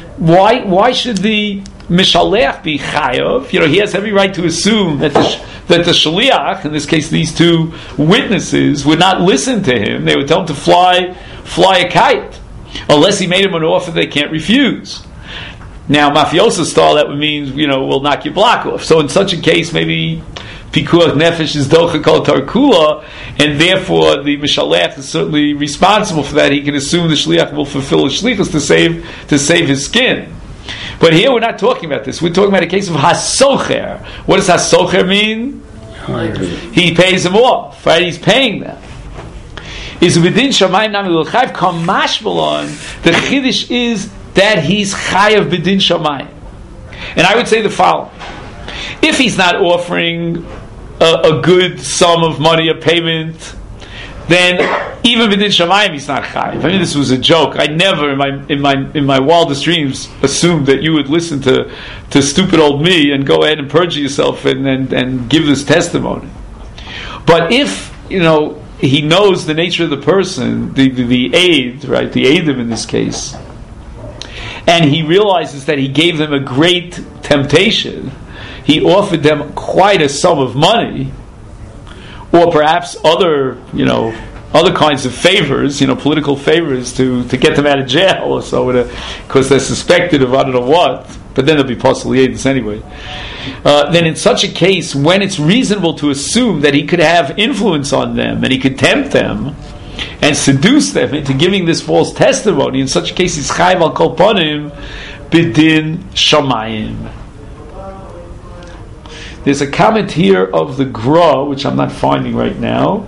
why should the mishalech be chayav? He has every right to assume that the shaliach, in this case these two witnesses, would not listen to him. They would tell him to fly a kite, unless he made him an offer they can't refuse. Now, mafioso style, that would mean, we'll knock your block off. So in such a case, maybe pikuach nefesh is docha kol tarkula, and therefore the mishalech is certainly responsible for that. He can assume the shliach will fulfill his shlichus to save his skin. But here we're not talking about this. We're talking about a case of hasocher. What does hasocher mean? He pays them off, right? He's paying them. Is within shamayim nami l'chayv kamash balon. The chiddush is that he's chayav b'din shamayim. And I would say the following: if he's not offering a good sum of money, a payment, then even b'din shamayim he's not chayav. I mean, this was a joke. I never, in my wildest dreams, assumed that you would listen to stupid old me and go ahead and perjure yourself and give this testimony. But if he knows the nature of the person, the aid, right, the aidim in this case, and he realizes that he gave them a great temptation, he offered them quite a sum of money, or perhaps other kinds of favors, political favors to get them out of jail or so, because they're suspected of I don't know what, but then they'll be possibly aiders anyway. Then in such a case, when it's reasonable to assume that he could have influence on them and he could tempt them and seduce them into giving this false testimony, in such a case, he's chayiv al kol panim b'din shamayim. There's a comment here of the Gra, which I'm not finding right now.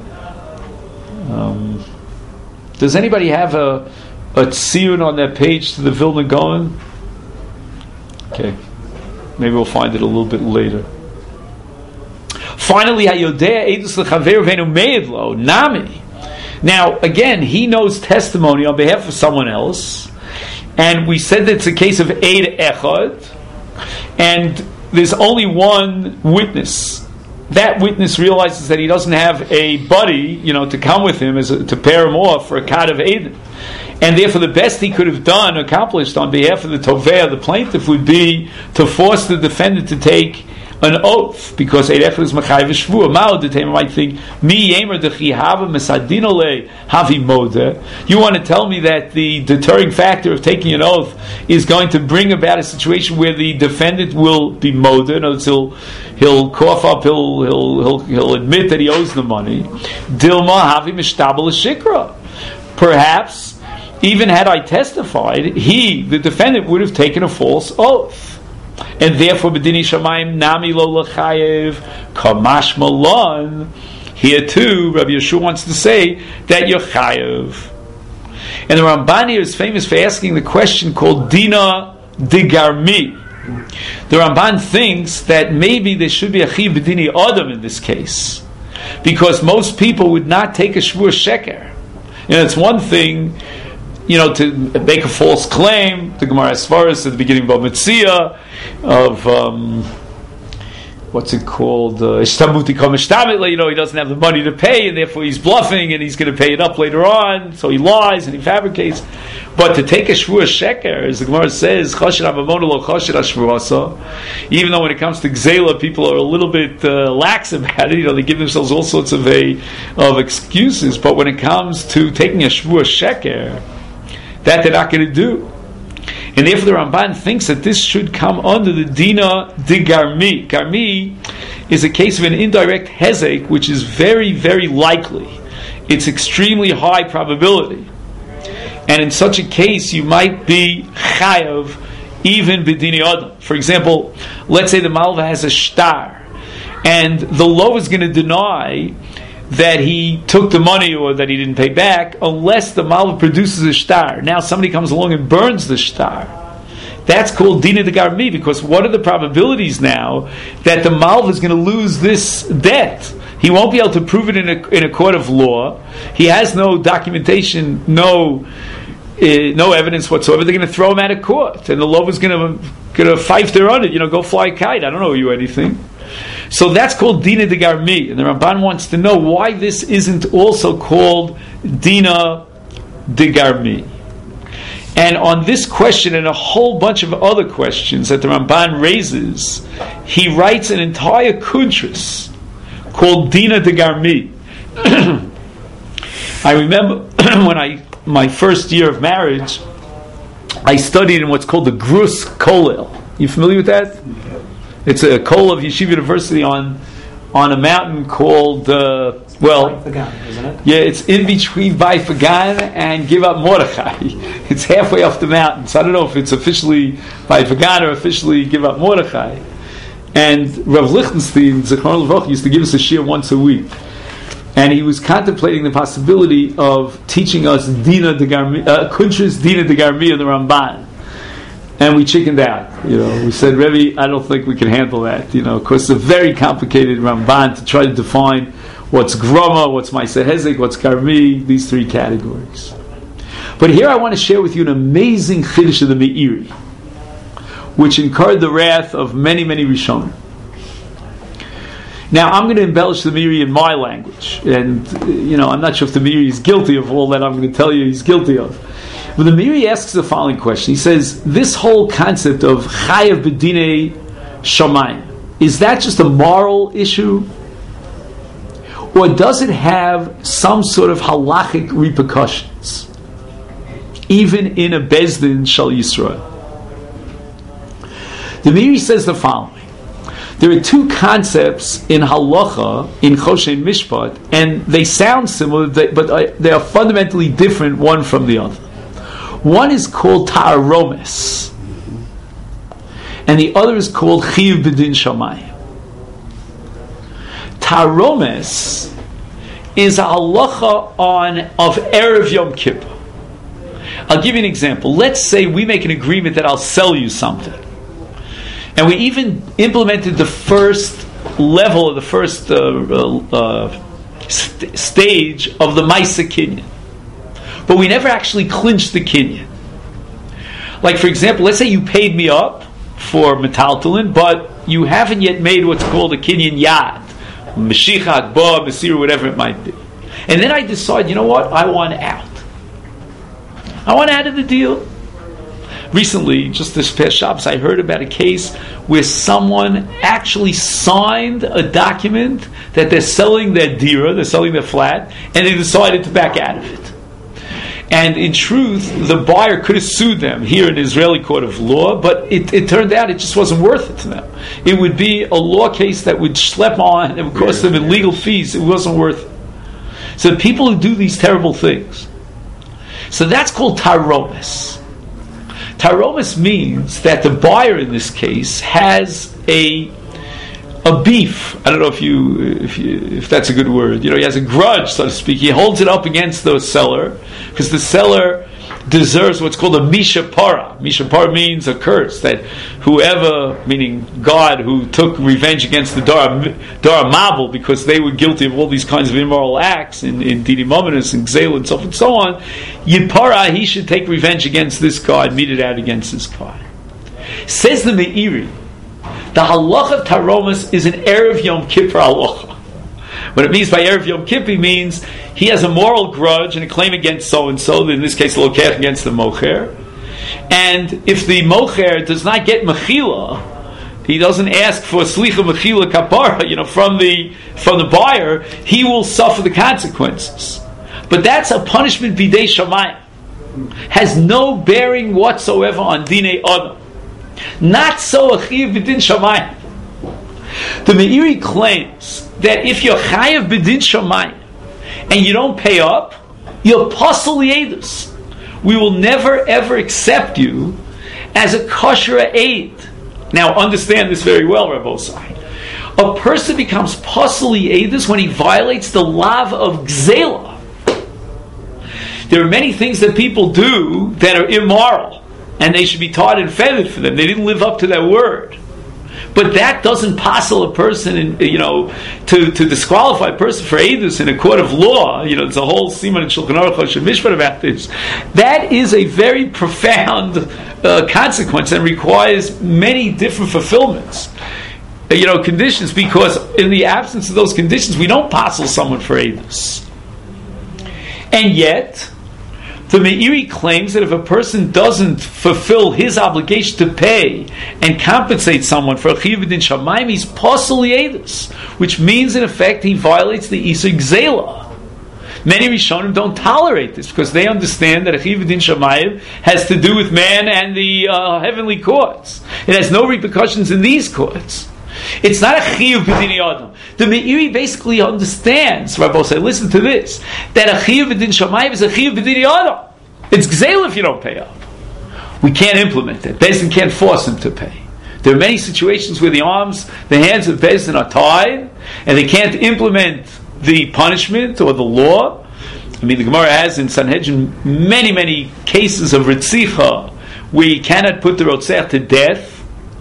Does anybody have a tziyun on that page to the Vilna Gaon? Okay, maybe we'll find it a little bit later. Finally, hayodeh edus lechaver v'enu meid lo nami. Now, again, he knows testimony on behalf of someone else, and we said that it's a case of eid echad, and there's only one witness. That witness realizes that he doesn't have a buddy, to come with him to pair him off for a kad of eid, and therefore the best he could have accomplished on behalf of the tovea, the plaintiff, would be to force the defendant to take an oath, because Eirech is Machai V'Shvua. Mao, the Tamer might think, Mi Yemer Dechi Hava Mesadinole Havi Mode. You want to tell me that the deterring factor of taking an oath is going to bring about a situation where the defendant will be Mode, in other words, he'll cough up, he'll admit that he owes the money. Dilma Havi Mishtabel Shikra. Perhaps, even had I testified, he, the defendant, would have taken a false oath. And therefore, B'dini Shamayim Nami Lo L'chayev Kamash Malon. Here too, Rabbi Yeshua wants to say that you're chayev. And the Ramban here is famous for asking the question called Dina Digarmi. The Ramban thinks that maybe there should be a Chiv B'dini Adam in this case, because most people would not take a Shvur Sheker. It's one thing, to make a false claim. The Gemara Svaras at the beginning of Mitzia of what's it called? He doesn't have the money to pay, and therefore he's bluffing, and he's going to pay it up later on. So he lies and he fabricates. But to take a shvur sheker, as the Gemara says, even though when it comes to gzela, people are a little bit lax about it. They give themselves all sorts of excuses. But when it comes to taking a shvur sheker, that they're not going to do. And therefore the Ramban thinks that this should come under the Dina de Garmi. Garmi is a case of an indirect hezek, which is very, very likely. It's extremely high probability. And in such a case, you might be chayav, even b'dini adam. For example, let's say the malva has a shtar, and the lo is going to deny that he took the money or that he didn't pay back unless the malva produces a shtar. Now somebody comes along and burns the shtar. That's called dina de garmi, because what are the probabilities now that the malva is going to lose this debt? He won't be able to prove it in a court of law. He has no documentation, no evidence whatsoever. They're going to throw him out of court, and the law is going to fight their on it. Go fly a kite. I don't know you anything. So that's called Dina de Garmi, and the Ramban wants to know why this isn't also called Dina de Garmi. And on this question and a whole bunch of other questions that the Ramban raises, he writes an entire kuntris called Dina de Garmi. I remember when my first year of marriage, I studied in what's called the Grus Kollel. You familiar with that? It's a kollel of Yeshiva University on a mountain called Fagan, isn't it? Yeah, it's in between Bai Fagan and Give Up Mordechai. It's halfway off the mountain, so I don't know if it's officially Bai Fagan or officially Give Up Mordechai. And Rav Lichtenstein, Zichron Levach, used to give us a shiur once a week, and he was contemplating the possibility of teaching us Dina de Garmi, Kuntris Dina de Garmi of the Ramban. And we chickened out. We said, Rebbe, I don't think we can handle that. Because it's a very complicated Ramban to try to define what's Groma, what's Ma'aseh Hezek, what's Garmi, these three categories. But here I want to share with you an amazing Chiddush of the Meiri, which incurred the wrath of many, many Rishonim. Now, I'm going to embellish the Meiri in my language. And, I'm not sure if the Meiri is guilty of all that I'm going to tell you he's guilty of. But the Meiri asks the following question. He says, this whole concept of chayav b'dinei shamayim, is that just a moral issue? Or does it have some sort of halachic repercussions? Even in a Bezdin Shal Yisrael. The Meiri says the following. There are two concepts in halacha, in Choshen Mishpat, and they sound similar, but they are fundamentally different one from the other. One is called ta'aromes, and the other is called chiyuv b'din shamayim. Ta'aromes is a halacha of Erev Yom Kippur. I'll give you an example. Let's say we make an agreement that I'll sell you something, and we even implemented the first level of the first stage of the Maisa Kinyan. But we never actually clinched the Kinyan. Like, for example, let's say you paid me up for Metaltalin, but you haven't yet made what's called a Kinyan Yad, Meshicha, Ba, Mesir, whatever it might be. And then I decide, I want out. I want out of the deal. recently, just this past Shabbos, I heard about a case where someone actually signed a document that they're selling their dira, they're selling their flat, and they decided to back out of it. And in truth, the buyer could have sued them here in the Israeli court of law, but it turned out it just wasn't worth it to them. It would be a law case that would schlep on, it would cost them in legal fees, it wasn't worth it. So the people who do these terrible things, so that's called taromis. Taromis means that the buyer in this case has a beef. I don't know if that's a good word. He has a grudge, so to speak. He holds it up against the seller because the seller deserves what's called a mishapara. Mishapara means a curse, that whoever, meaning God, who took revenge against the Dara Mabel because they were guilty of all these kinds of immoral acts in Didi Mominus and Gzeil and so forth and so on, Yipara, he should take revenge against this guy and meet it out against this guy. Says the Meiri, the halacha of taromis is an Erev Yom Kippur halacha. What it means by Erev Yom Kippur means he has a moral grudge and a claim against so-and-so, in this case the lokech against the mocher. And if the mocher does not get mechila, he doesn't ask for slicha mechila kapara, from the buyer, he will suffer the consequences. But that's a punishment bidei shamayim. Has no bearing whatsoever on dinei adam. Not so a chiyav b'din shamayim. The Meiri claims that if you're chayav b'din shamayim and you don't pay up, you're pasul yedus. We will never ever accept you as a kosher aid. Now understand this very well, Rav Osai. A person becomes pasul yedus when he violates the lav of gzela. There are many things that people do that are immoral, and they should be taught and fed for them. They didn't live up to their word. But that doesn't passel a person, to disqualify a person for edus in a court of law. There's a whole Siman and Shulchan Aruch Mishpat about this. That is a very profound consequence and requires many different fulfillments. Conditions, because in the absence of those conditions, we don't passel someone for edus. And yet, the Meiri claims that if a person doesn't fulfill his obligation to pay and compensate someone for a chiyuv b'din shamayim, he's pasul yedus, which means in effect he violates the Isur Gzela. Many Rishonim don't tolerate this because they understand that a chiyuv b'din shamayim has to do with man and the heavenly courts. It has no repercussions in these courts. It's not a chiyuv b'din adam. The Meiri basically understands, Rabbi say, listen to this, that a chiyuv b'din shamayim is a chiyuv b'din adam. It's gzeil if you don't pay up. We can't implement it. Bezdin can't force him to pay. There are many situations where the hands of Bezdin are tied, and they can't implement the punishment or the law. The Gemara has in Sanhedrin many, many cases of ritzicha where you cannot put the rotzeach to death,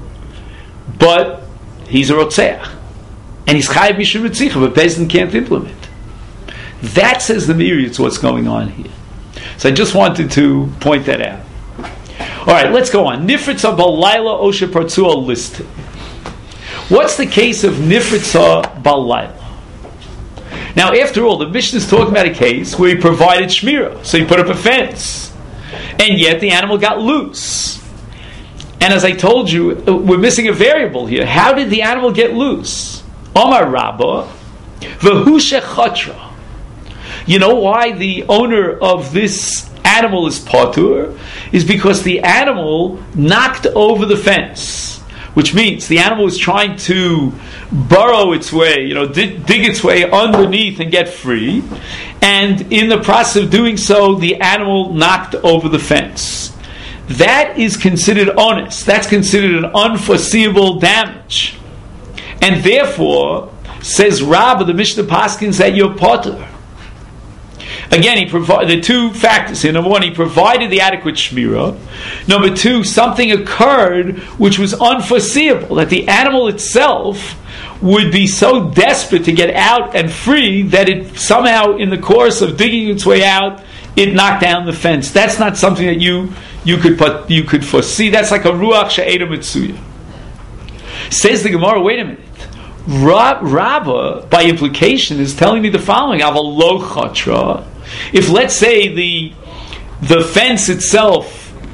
but he's a rotzeach. And he's chayav mishum ritzicha, but Bezdin can't implement. That, says the Meiri, it's what's going on here. So I just wanted to point that out. All right, let's go on. Nifritza balayla oshe partzua listed. What's the case of nifritza balayla? Now, after all, the Mishnah is talking about a case where he provided shmira, so he put up a fence, and yet the animal got loose. And as I told you, we're missing a variable here. How did the animal get loose? Omar Rabba, v'hu shechatra. You know why the owner of this animal is patur? Is because the animal knocked over the fence, which means the animal was trying to burrow its way, dig its way underneath and get free, and in the process of doing so, the animal knocked over the fence. That is considered onus. That's considered an unforeseeable damage, and therefore, says Rabbah, the Mishnah Paskins, that you're patur. Again, he provided the two factors here. Number one, he provided the adequate shmira. Number two, something occurred which was unforeseeable, that the animal itself would be so desperate to get out and free that it somehow, in the course of digging its way out, it knocked down the fence. That's not something that you could foresee. That's like a ruach she'eda mitzuya. Says the Gemara, wait a minute. Rabbah, by implication, is telling me the following: Aval lo chatra. If, let's say, the fence itself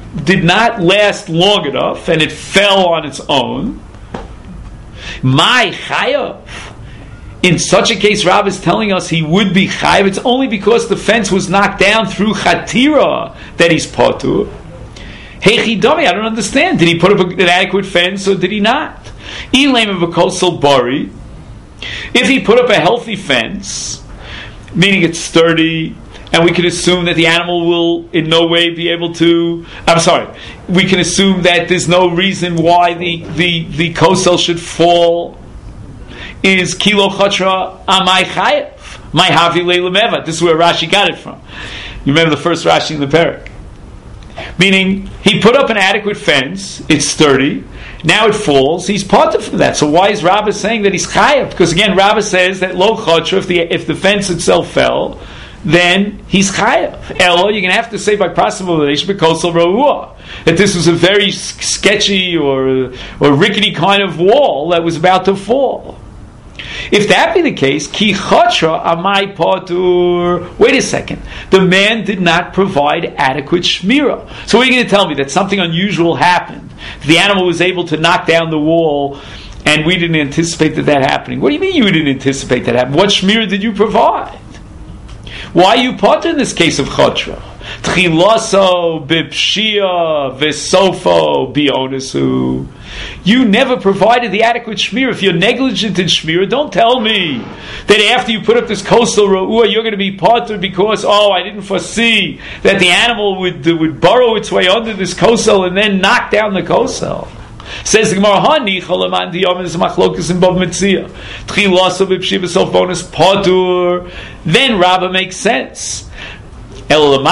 did not last long enough and it fell on its own. My chayav. In such a case, Rav is telling us he would be chayav. It's only because the fence was knocked down through chatira that he's potur. Hey chidami, I don't understand. Did he put up an adequate fence or did he not? Elam of a kosel bari. If he put up a healthy fence, meaning it's sturdy, and we can assume that the animal will in no way be able to. We can assume that there's no reason why the kosel should fall. Is kilo chatra amai chayev my havi leilameva. This is where Rashi got it from. You remember the first Rashi in the parak. Meaning, he put up an adequate fence, it's sturdy, now it falls, he's parted from that. So why is Rabbah saying that he's chayav? Because again, Rabbah says that lo chatra, if the fence itself fell, then he's chayav. Elo, you're going to have to say by possibility because of ra'uah, that this was a very sketchy or rickety kind of wall that was about to fall. If that be the case, ki chatra amai patur. Wait a second. The man did not provide adequate shmira. So what are you going to tell me? That something unusual happened? The animal was able to knock down the wall and we didn't anticipate that happening. What do you mean you didn't anticipate that happening? What shmira did you provide? Why are you patur in this case of chatra? Tchilaso bipshia vesofo bionesu. You never provided the adequate shmira. If you're negligent in shmira, don't tell me that after you put up this kosel ra'ua, you're going to be patur because I didn't foresee that the animal would burrow its way under this kosel and then knock down the kosel. Says the Gemara, "Hani cholaman diyom is machlokas in Bab Metzia. Tchilaso bipshia vesofo bonus patur." Then Rabbah makes sense. But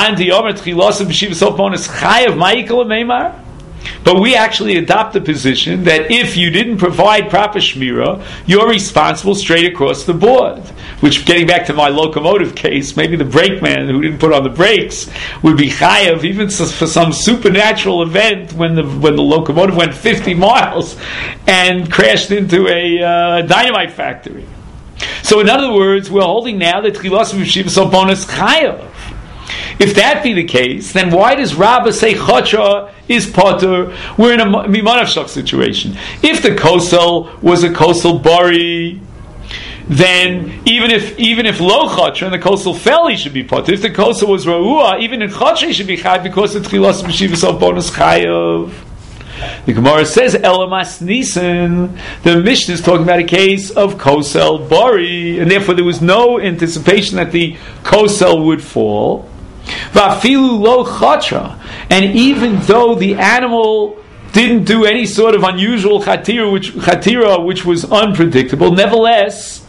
we actually adopt the position that if you didn't provide proper shmira, you're responsible straight across the board. Which, getting back to my locomotive case, maybe the brakeman who didn't put on the brakes would be chayav even for some supernatural event when the locomotive went 50 miles and crashed into a dynamite factory. So in other words, we're holding now that Tchilas v'Shivas Albonas chayav. If that be the case, then why does Rabbah say chatra is potter? We're in a mimanavshach situation. If the kosel was a kosel bari, then even if lo chatra and the kosel fell, he should be potter. If the kosel was ra'ua, even in chatra he should be chayav because the tchilas b'shivas al bonus chayav. The Gemara says Elamas Nisan. The Mishnah is talking about a case of kosel bari, and therefore there was no anticipation that the kosel would fall. Vafilu lo chatra, and even though the animal didn't do any sort of unusual chatira, which was unpredictable, nevertheless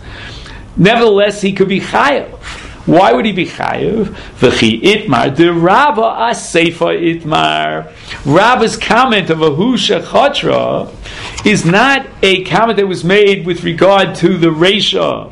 he could be chayav. Why would he be chayav? V'chi itmar de Rabba aseifa itmar. Rabba's comment of ahusha chatra is not a comment that was made with regard to the reisha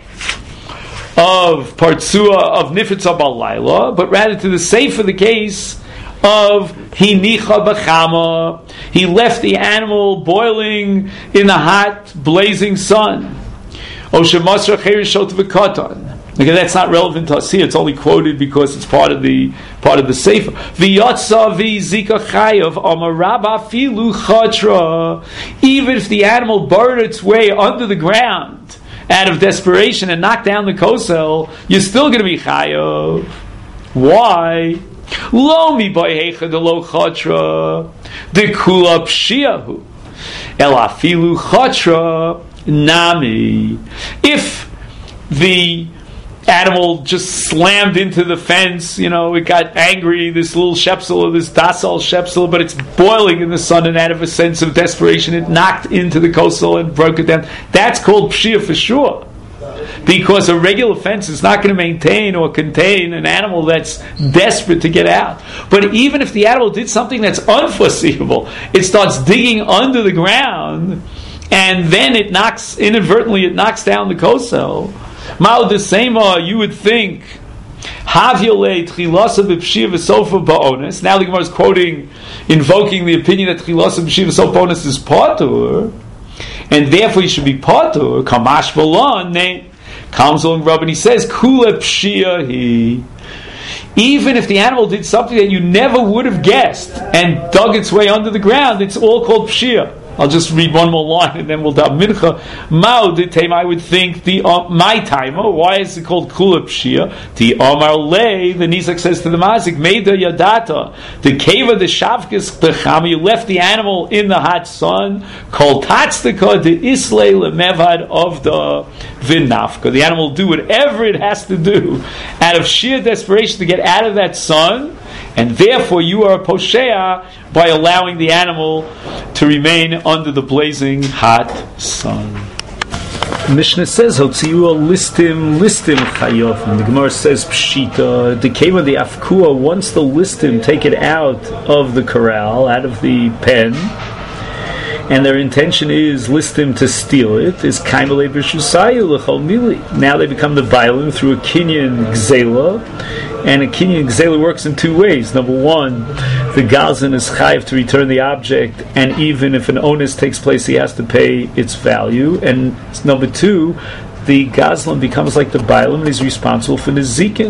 of Partsua of Nifitza Balayla, but rather to the safe of the case of Hinicha B'chama. He left the animal boiling in the hot, blazing sun. Oshemasra Cherishot V'katan. Okay, that's not relevant to us here. It's only quoted because it's part of the sefer. V'yotza v'zika chayav amarabba filu chatra. Even if the animal burrowed its way under the ground out of desperation and knock down the kosel, you're still going to be chayav. Why? Lo mi b'hecha de lo chatra de kula pshiahu el afilu chatra nami. If the animal just slammed into the fence, it got angry, this little shepsel or this docile shepsel, but it's boiling in the sun, and out of a sense of desperation it knocked into the kosel and broke it down. That's called pshia for sure, because a regular fence is not going to maintain or contain an animal that's desperate to get out. But even if the animal did something that's unforeseeable, it starts digging under the ground and then inadvertently it knocks down the kosel. Mao the Sema, you would think Havyole Tchilasa b'Pshia v'Sofa ba'onis. Now the Gemara is invoking the opinion that Tchilasa b'Pshia v'Sofa ba'onis is patur, and therefore he should be patur. Kamash v'lan comes along Rabbi and he says Kula Pshia he. even if the animal did something that you never would have guessed and dug its way under the ground, it's all called pshia. I'll just read one more line and then we'll daven mincha. Mao de time, I would think the my timer. Why is it called kula pshia? The Omar lay. The Nizak says to the mazik, Meida yadata, the keva the shavkis the chama. You left the animal in the hot sun. Kol tatztika the islay lemevad of the vinafka. The animal will do whatever it has to do out of sheer desperation to get out of that sun. And therefore you are a poshea by allowing the animal to remain under the blazing hot sun. Mishnah says, Hotziu listim chayov. And the Gemara says, Pshita, the keva the afkua, once the listim take it out of the corral, out of the pen, and their intention is listim to steal it, is kaimale b'shusayu l'chol mili. Now they become the bailim through a kinyan gzela, and a kinyan gzela works in two ways. Number one, the gazan is chayiv to return the object, and even if an onus takes place, he has to pay its value. And number two, the gazlan becomes like the bailim and is responsible for the zikin.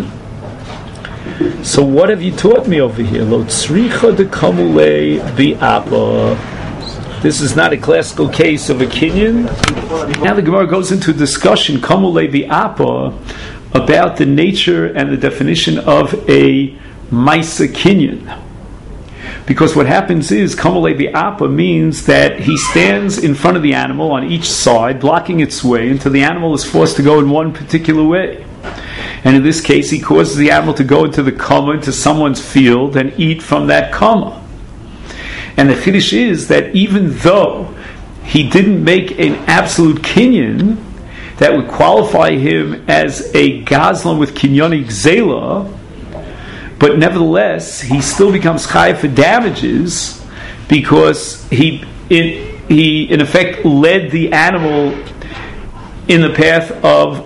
So what have you taught me over here? Lo tzricha de kamule bi'apa. This is not a classical case of a kinyan. Now the Gemara goes into a discussion, kamule bi'apa, about the nature and the definition of a maisa kinyan. Because what happens is, kamale bi'apa means that he stands in front of the animal on each side, blocking its way until the animal is forced to go in one particular way. And in this case, he causes the animal to go into the kama, into someone's field, and eat from that kama. And the chiddush is that even though he didn't make an absolute kinyan that would qualify him as a gazlan with kinyoni gzela, but nevertheless he still becomes chayav for damages because he in effect led the animal in the path of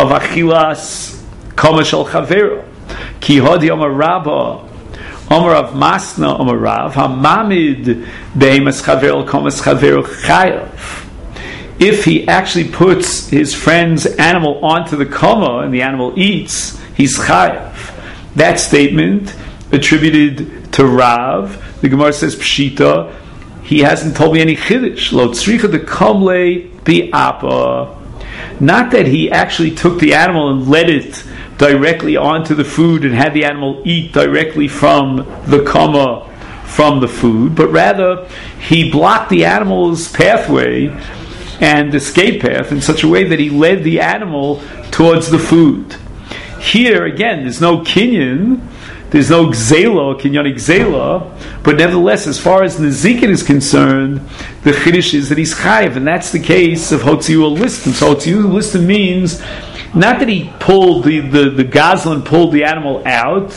achilas kama shel chavera. Ki hodi amar Rabba Amar Rav Masna Amar Rav Hamamid Behemas Chaver Komas Chaver Chayav. If he actually puts his friend's animal onto the kama and the animal eats, he's chayav. That statement attributed to Rav. The Gemara says Pshita. He hasn't told me any chiddush. Lo tzricha de kamle bi'apa. Not that he actually took the animal and led it directly onto the food and had the animal eat directly from the kama, from the food, but rather he blocked the animal's pathway and escape path in such a way that he led the animal towards the food. Here again, there's no kinyan, there's no gzela, kinyoni gzela, but nevertheless, as far as Nezikin is concerned, the chiddush is that he's chayiv, and that's the case of Hotziu Listim. So Hotziu Listim means not that he pulled the gazlan pulled the animal out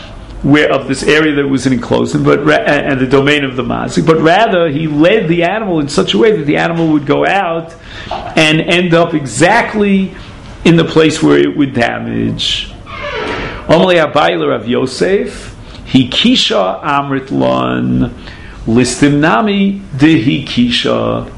of this area that was enclosed, and the domain of the mazik, but rather he led the animal in such a way that the animal would go out and end up exactly in the place where it would damage. Amalei Abayla Rav Yosef, Hikisha Amrit Lon, Listim Nami de Hikisha.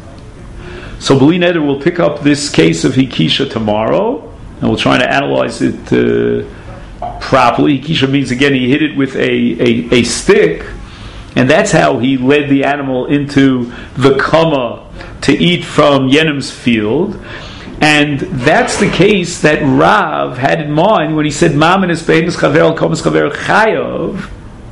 So B'li Neder will pick up this case of Hikisha tomorrow, and we'll try to analyze it properly. Hikisha means, again, he hit it with a stick, and that's how he led the animal into the kama to eat from Yenim's field. And that's the case that Rav had in mind when he said Mamin is behemis chaver al komas chaver chayav.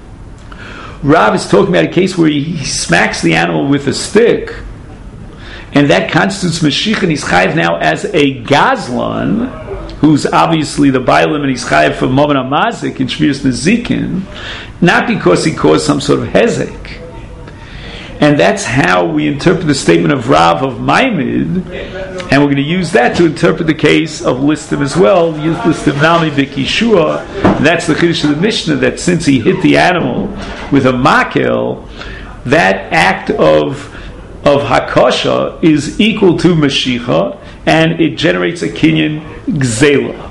Rav is talking about a case where he smacks the animal with a stick, and that constitutes Mashiach, and he's chayav now as a gazlan, who's obviously the bailim, and he's chayav for Momen HaMazik in Shmiras Nezikin, not because he caused some sort of hezek. And that's how we interpret the statement of Rav of Maimid, and we're going to use that to interpret the case of Listim as well. Listim Nami B'Kishua. That's the chiddush of the Mishnah, that since he hit the animal with a makel, that act of hakosha is equal to Mashicha, and it generates a kinyan gzela.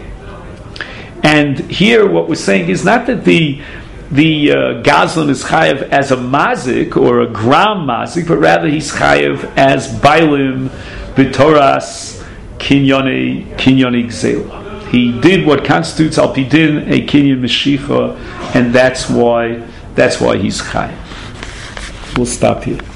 And here what we're saying is not that the gazlan is chayev as a mazik or a gram mazik, but rather he's chayev as bailim b'toras kinyoni gzela. He did what constitutes al pidin a kinyan meshicha, and that's why he's chai. We'll stop here.